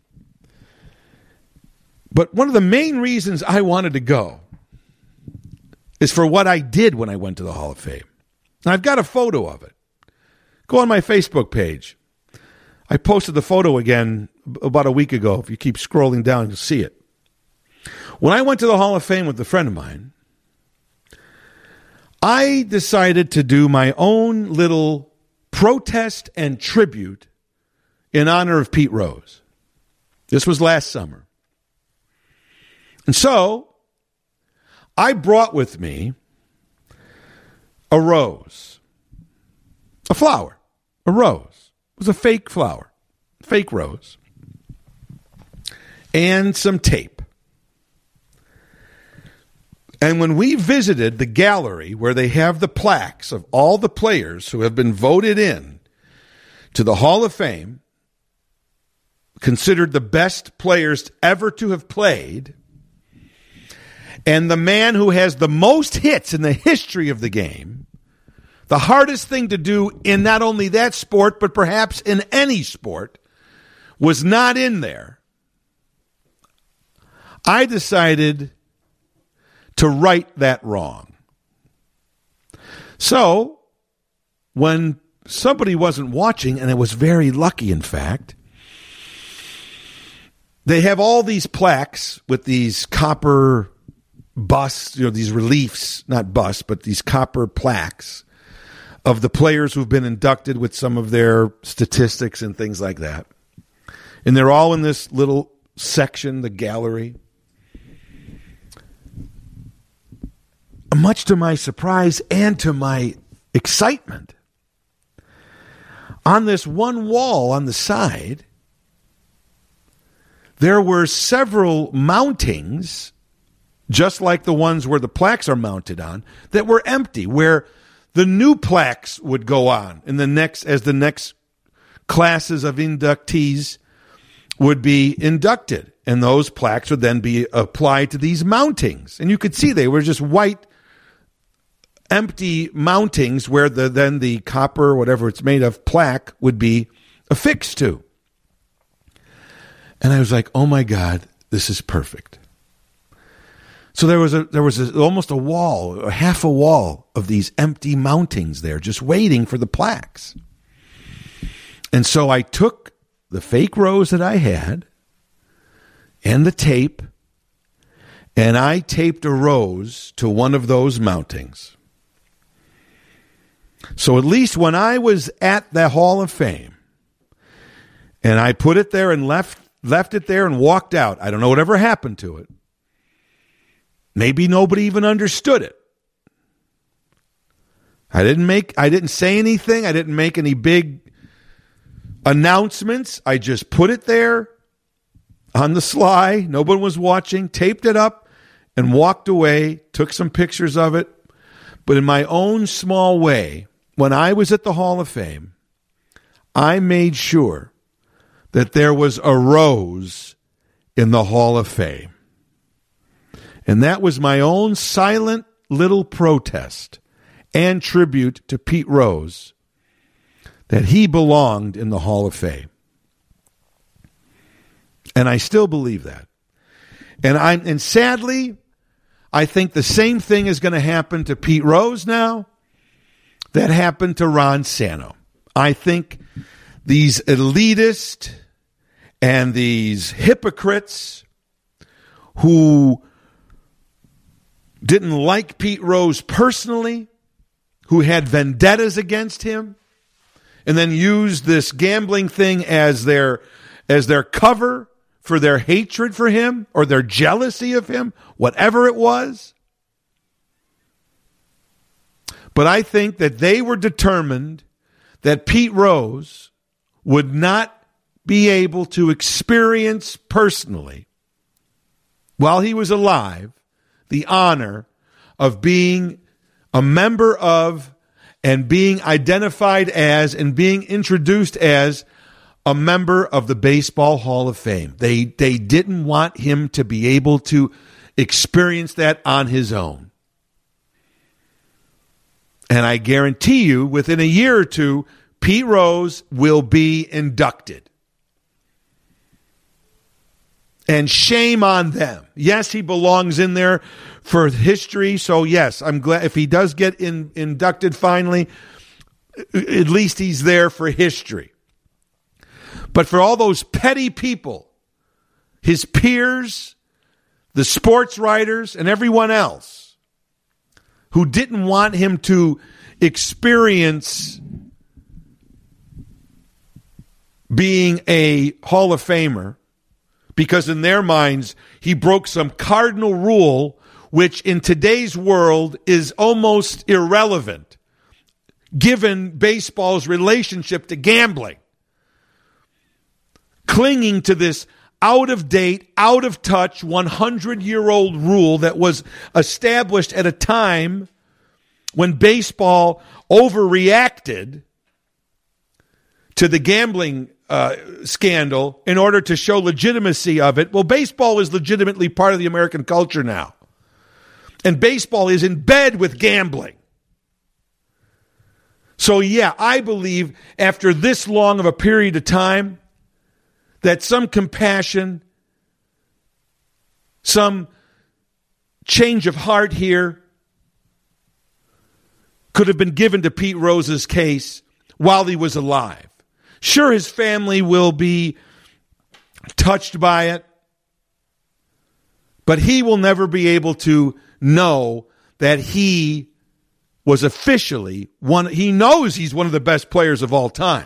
Speaker 1: But one of the main reasons I wanted to go is for what I did when I went to the Hall of Fame. And I've got a photo of it. Go on my Facebook page. I posted the photo again about a week ago. If you keep scrolling down, you'll see it. When I went to the Hall of Fame with a friend of mine, I decided to do my own little protest and tribute in honor of Pete Rose. This was last summer. And so I brought with me a rose, a flower, a rose. It was a fake flower, fake rose, and some tape. And when we visited the gallery where they have the plaques of all the players who have been voted in to the Hall of Fame, considered the best players ever to have played, and the man who has the most hits in the history of the game, the hardest thing to do in not only that sport, but perhaps in any sport, was not in there, I decided to right that wrong. So, when somebody wasn't watching, and it was very lucky, in fact, they have all these plaques with these copper busts, these reliefs, not busts, but these copper plaques of the players who've been inducted with some of their statistics and things like that. And they're all in this little section, the gallery. Much to my surprise and to my excitement, on this one wall on the side, there were several mountings, just like the ones where the plaques are mounted on, that were empty, where the new plaques would go on as the next classes of inductees would be inducted. And those plaques would then be applied to these mountings. And you could see they were just white, empty mountings where then the copper, whatever it's made of, plaque would be affixed to. And I was like, oh my God, this is perfect. So there was almost a wall, half a wall of these empty mountings there, just waiting for the plaques. And so I took the fake rose that I had and the tape, and I taped a rose to one of those mountings. So at least when I was at the Hall of Fame, and I put it there and left it there and walked out, I don't know whatever happened to it. Maybe nobody even understood it. I didn't say anything. I didn't make any big announcements. I just put it there on the sly. Nobody was watching, taped it up, and walked away, took some pictures of it. But in my own small way, when I was at the Hall of Fame, I made sure that there was a rose in the Hall of Fame. And that was my own silent little protest and tribute to Pete Rose, that he belonged in the Hall of Fame. And I still believe that. And sadly, I think the same thing is going to happen to Pete Rose now that happened to Ron Santo. I think these elitists and these hypocrites who didn't like Pete Rose personally, who had vendettas against him, and then used this gambling thing as their cover for their hatred for him or their jealousy of him, whatever it was. But I think that they were determined that Pete Rose would not be able to experience personally, while he was alive, the honor of being a member of and being identified as and being introduced as a member of the Baseball Hall of Fame. They didn't want him to be able to experience that on his own. And I guarantee you, within a year or two, Pete Rose will be inducted. And shame on them. Yes, he belongs in there for history. So yes, I'm glad if he does get inducted finally, at least he's there for history. But for all those petty people, his peers, the sports writers, and everyone else who didn't want him to experience being a Hall of Famer, because in their minds, he broke some cardinal rule, which in today's world is almost irrelevant, given baseball's relationship to gambling. Clinging to this out-of-date, out-of-touch, 100-year-old rule that was established at a time when baseball overreacted to the gambling scandal in order to show legitimacy of it. Well, baseball is legitimately part of the American culture now. And baseball is in bed with gambling. So yeah, I believe after this long of a period of time that some compassion, some change of heart here could have been given to Pete Rose's case while he was alive. Sure, his family will be touched by it, but he will never be able to know that he was officially one. He knows he's one of the best players of all time.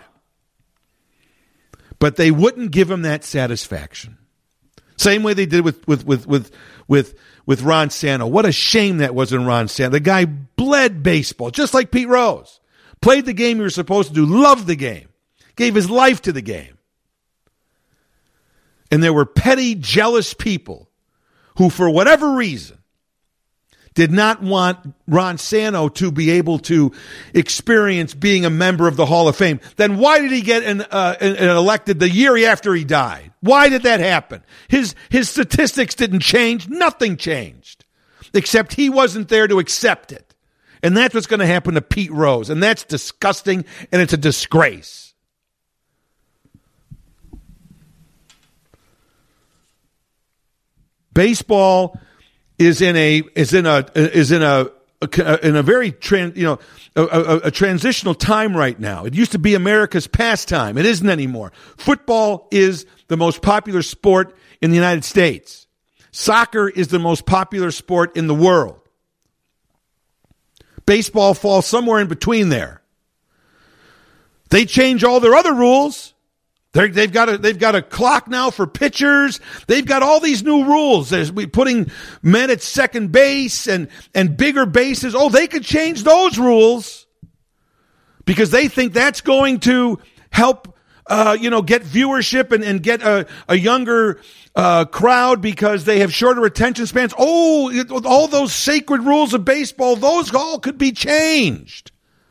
Speaker 1: But they wouldn't give him that satisfaction. Same way they did with Ron Santo. What a shame that was in Ron Santo. The guy bled baseball, just like Pete Rose. Played the game you were supposed to do, loved the game, gave his life to the game. And there were petty, jealous people who, for whatever reason, did not want Ron Santo to be able to experience being a member of the Hall of Fame. Then why did he get elected the year after he died? Why did that happen? His statistics didn't change. Nothing changed. Except he wasn't there to accept it. And that's what's going to happen to Pete Rose. And that's disgusting, and it's a disgrace. Baseball is in a very transitional time right now. It used to be America's pastime. It isn't anymore. Football is the most popular sport in the United States. Soccer is the most popular sport in the world. Baseball falls somewhere in between there. They change all their other rules. They've got a clock now for pitchers. They've got all these new rules. There's putting men at second base and bigger bases. Oh, they could change those rules because they think that's going to help, get viewership and get a younger crowd because they have shorter attention spans. Oh, all those sacred rules of baseball, those all could be changed.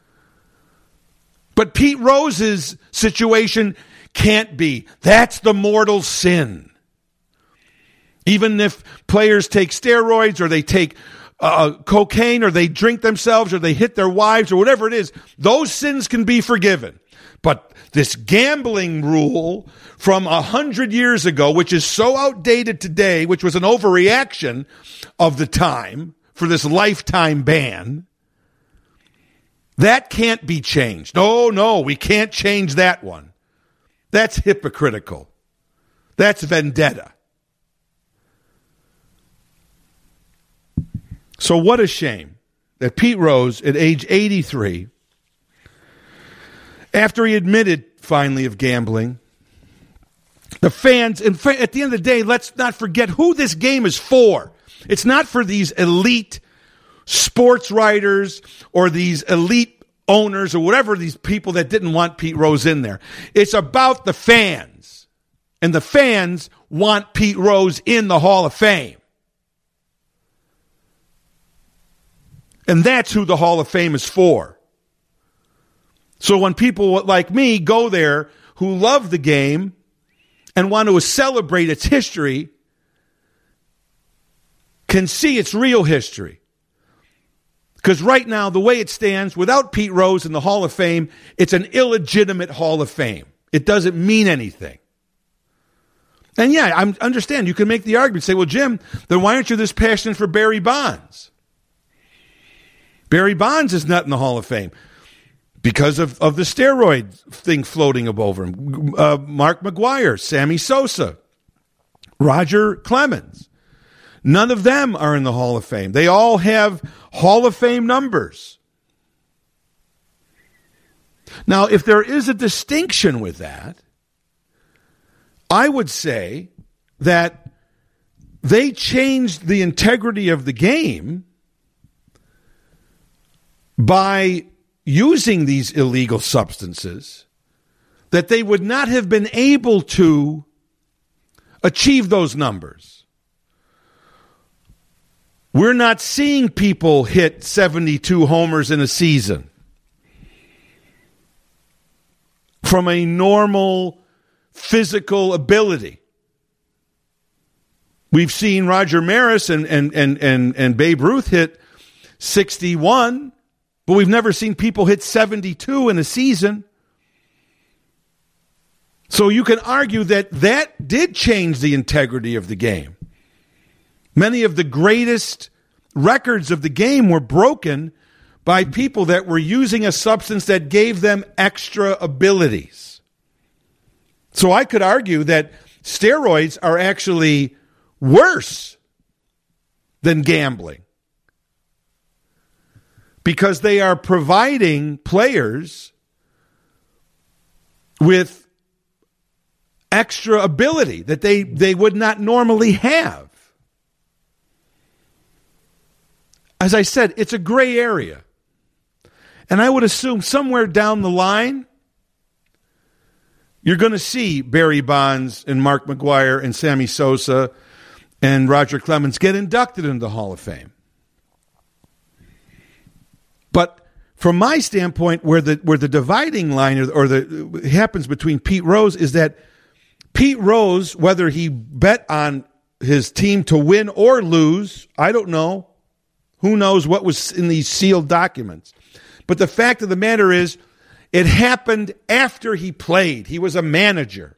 Speaker 1: But Pete Rose's situation can't be. That's the mortal sin. Even if players take steroids or they take cocaine or they drink themselves or they hit their wives or whatever it is, those sins can be forgiven. But this gambling rule from 100 years ago, which is so outdated today, which was an overreaction of the time for this lifetime ban, that can't be changed. No, we can't change that one. That's hypocritical. That's vendetta. So what a shame that Pete Rose, at age 83, after he admitted finally of gambling, the fans, and at the end of the day, let's not forget who this game is for. It's not for these elite sports writers or these elite owners or whatever, these people that didn't want Pete Rose in there. It's about the fans. And the fans want Pete Rose in the Hall of Fame. And that's who the Hall of Fame is for. So when people like me go there who love the game and want to celebrate its history, can see its real history. Because right now, the way it stands, without Pete Rose in the Hall of Fame, it's an illegitimate Hall of Fame. It doesn't mean anything. And yeah, I understand. You can make the argument, say, well, Jim, then why aren't you this passionate for Barry Bonds? Barry Bonds is not in the Hall of Fame because of the steroid thing floating over him. Mark McGwire, Sammy Sosa, Roger Clemens. None of them are in the Hall of Fame. They all have Hall of Fame numbers. Now, if there is a distinction with that, I would say that they changed the integrity of the game by using these illegal substances, that they would not have been able to achieve those numbers. We're not seeing people hit 72 homers in a season from a normal physical ability. We've seen Roger Maris and Babe Ruth hit 61, but we've never seen people hit 72 in a season. So you can argue that did change the integrity of the game. Many of the greatest records of the game were broken by people that were using a substance that gave them extra abilities. So I could argue that steroids are actually worse than gambling. because they are providing players with extra ability that they would not normally have. As I said, it's a gray area. And I would assume somewhere down the line, you're going to see Barry Bonds and Mark McGwire and Sammy Sosa and Roger Clemens get inducted into the Hall of Fame. But from my standpoint, where the dividing line happens between Pete Rose is that Pete Rose, whether he bet on his team to win or lose, I don't know. Who knows what was in these sealed documents? But the fact of the matter is, it happened after he played. He was a manager.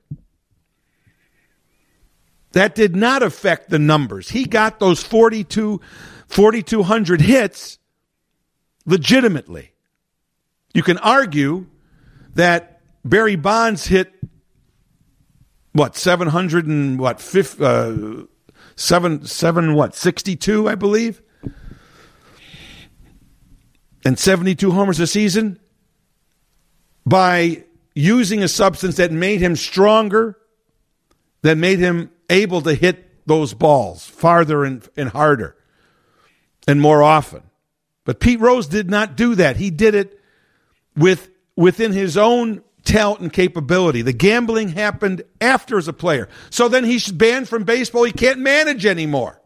Speaker 1: That did not affect the numbers. He got those 4,200 hits legitimately. You can argue that Barry Bonds hit 62, I believe, and 72 homers a season by using a substance that made him stronger, that made him able to hit those balls farther and harder and more often. But Pete Rose did not do that. He did it within his own talent and capability. The gambling happened after as a player. So then he's banned from baseball. He can't manage anymore.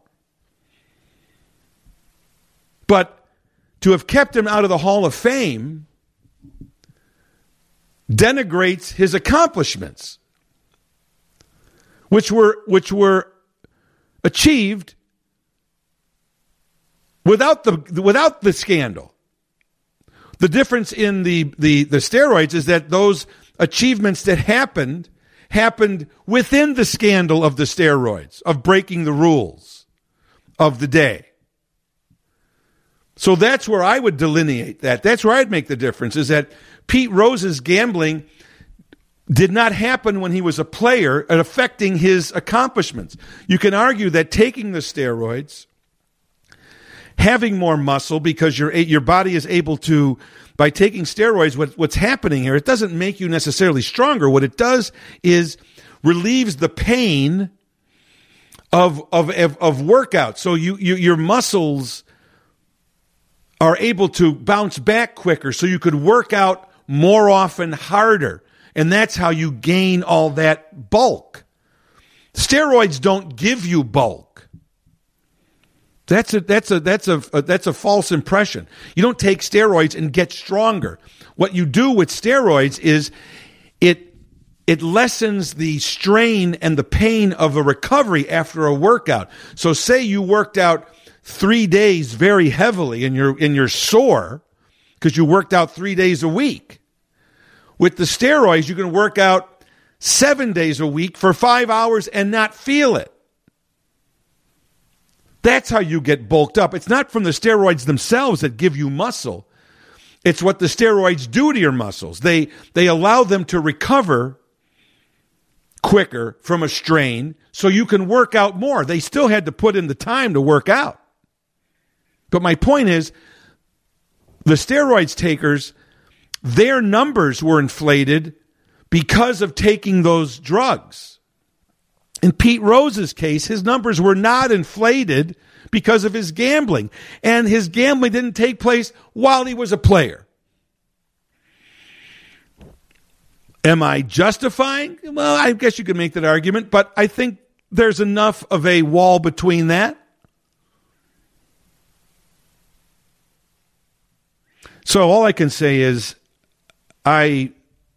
Speaker 1: But to have kept him out of the Hall of Fame denigrates his accomplishments, which were achieved without the scandal. The difference in the steroids is that those achievements that happened within the scandal of the steroids, of breaking the rules of the day. So that's where I would delineate that. That's where I'd make the difference, is that Pete Rose's gambling did not happen when he was a player and affecting his accomplishments. You can argue that taking the steroids, having more muscle because your body is able to, by taking steroids, what's happening here, it doesn't make you necessarily stronger. What it does is relieves the pain of workout. So your muscles are able to bounce back quicker, so you could work out more often, harder. And that's how you gain all that bulk. Steroids don't give you bulk. That's a false impression. You don't take steroids and get stronger. What you do with steroids is it lessens the strain and the pain of a recovery after a workout. So say you worked out 3 days very heavily and you're sore because you worked out 3 days a week. With the steroids, you can work out 7 days a week for 5 hours and not feel it. That's how you get bulked up. It's not from the steroids themselves that give you muscle. It's what the steroids do to your muscles. They allow them to recover quicker from a strain so you can work out more. They still had to put in the time to work out. But my point is, the steroids takers, their numbers were inflated because of taking those drugs. In Pete Rose's case, his numbers were not inflated because of his gambling. And his gambling didn't take place while he was a player. Am I justifying? Well, I guess you could make that argument, but I think there's enough of a wall between that. So all I can say is this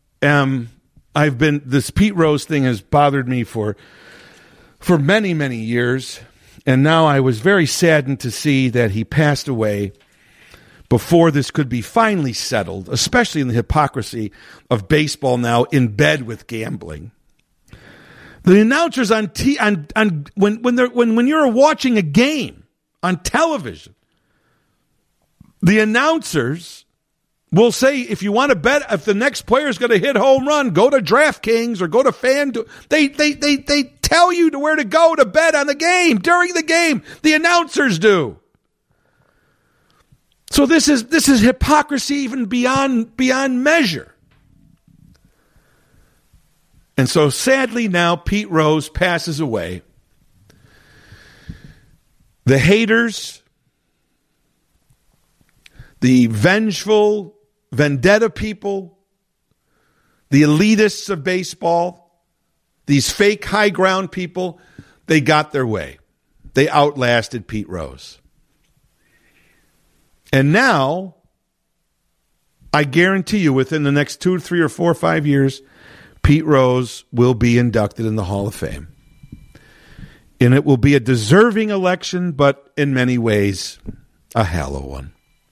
Speaker 1: Pete Rose thing has bothered me for many, many years. And now I was very saddened to see that he passed away before this could be finally settled, especially in the hypocrisy of baseball now in bed with gambling. The announcers when you're watching a game on television, the announcers will say, if you want to bet if the next player is going to hit home run, go to DraftKings or go to FanDuel. They tell you to where to go to bet on the game during the game. The announcers do. So this is hypocrisy even beyond measure. And so sadly now Pete Rose passes away. The haters, the vengeful, vendetta people, the elitists of baseball, these fake high ground people, they got their way. They outlasted Pete Rose. And now, I guarantee you within the next 2, 3, or 4, 5 years, Pete Rose will be inducted in the Hall of Fame. And it will be a deserving election, but in many ways, a hollow one.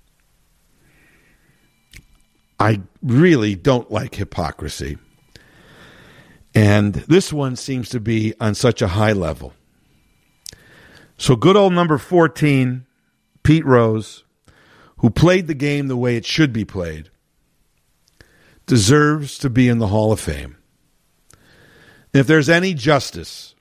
Speaker 1: I really don't like hypocrisy. And this one seems to be on such a high level. So good old number 14, Pete Rose, who played the game the way it should be played, deserves to be in the Hall of Fame. If there's any justice,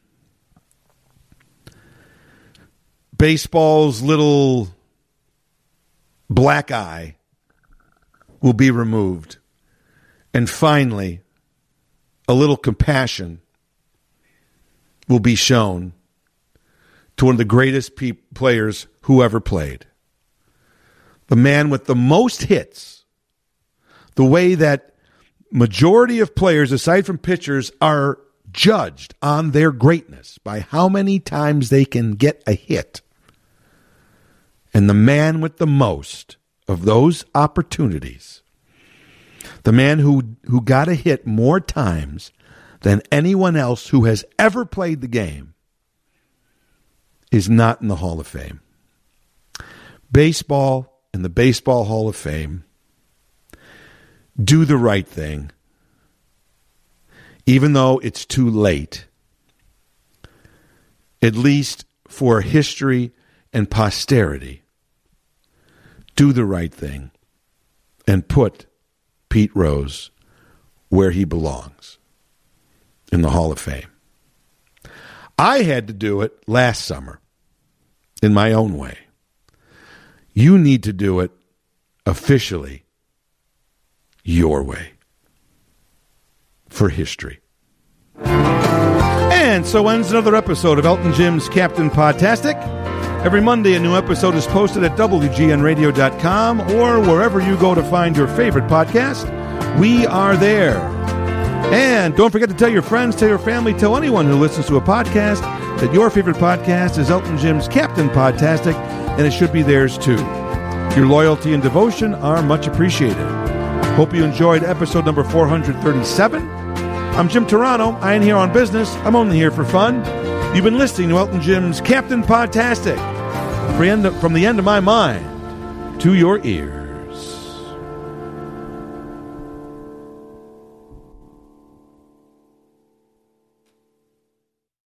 Speaker 1: baseball's little black eye will be removed. And finally, a little compassion will be shown to one of the greatest players who ever played. The man with the most hits, the way that majority of players, aside from pitchers, are judged on their greatness by how many times they can get a hit. And the man with the most of those opportunities, the man who got a hit more times than anyone else who has ever played the game, is not in the Hall of Fame. Baseball and the Baseball Hall of Fame, do the right thing, even though it's too late, at least for history and posterity. Do the right thing and put Pete Rose where he belongs, in the Hall of Fame. I had to do it last summer in my own way. You need to do it officially your way for history. And so ends another episode of Elton Jim's Captain Podtastic. Every Monday, a new episode is posted at WGNradio.com or wherever you go to find your favorite podcast. We are there. And don't forget to tell your friends, tell your family, tell anyone who listens to a podcast that your favorite podcast is Elton Jim's Captain Podtastic, and it should be theirs too. Your loyalty and devotion are much appreciated. Hope you enjoyed episode number 437. I'm Jim Turano. I ain't here on business. I'm only here for fun. You've been listening to Elton Jim's Captain Podtastic. From the end of my mind to your ears.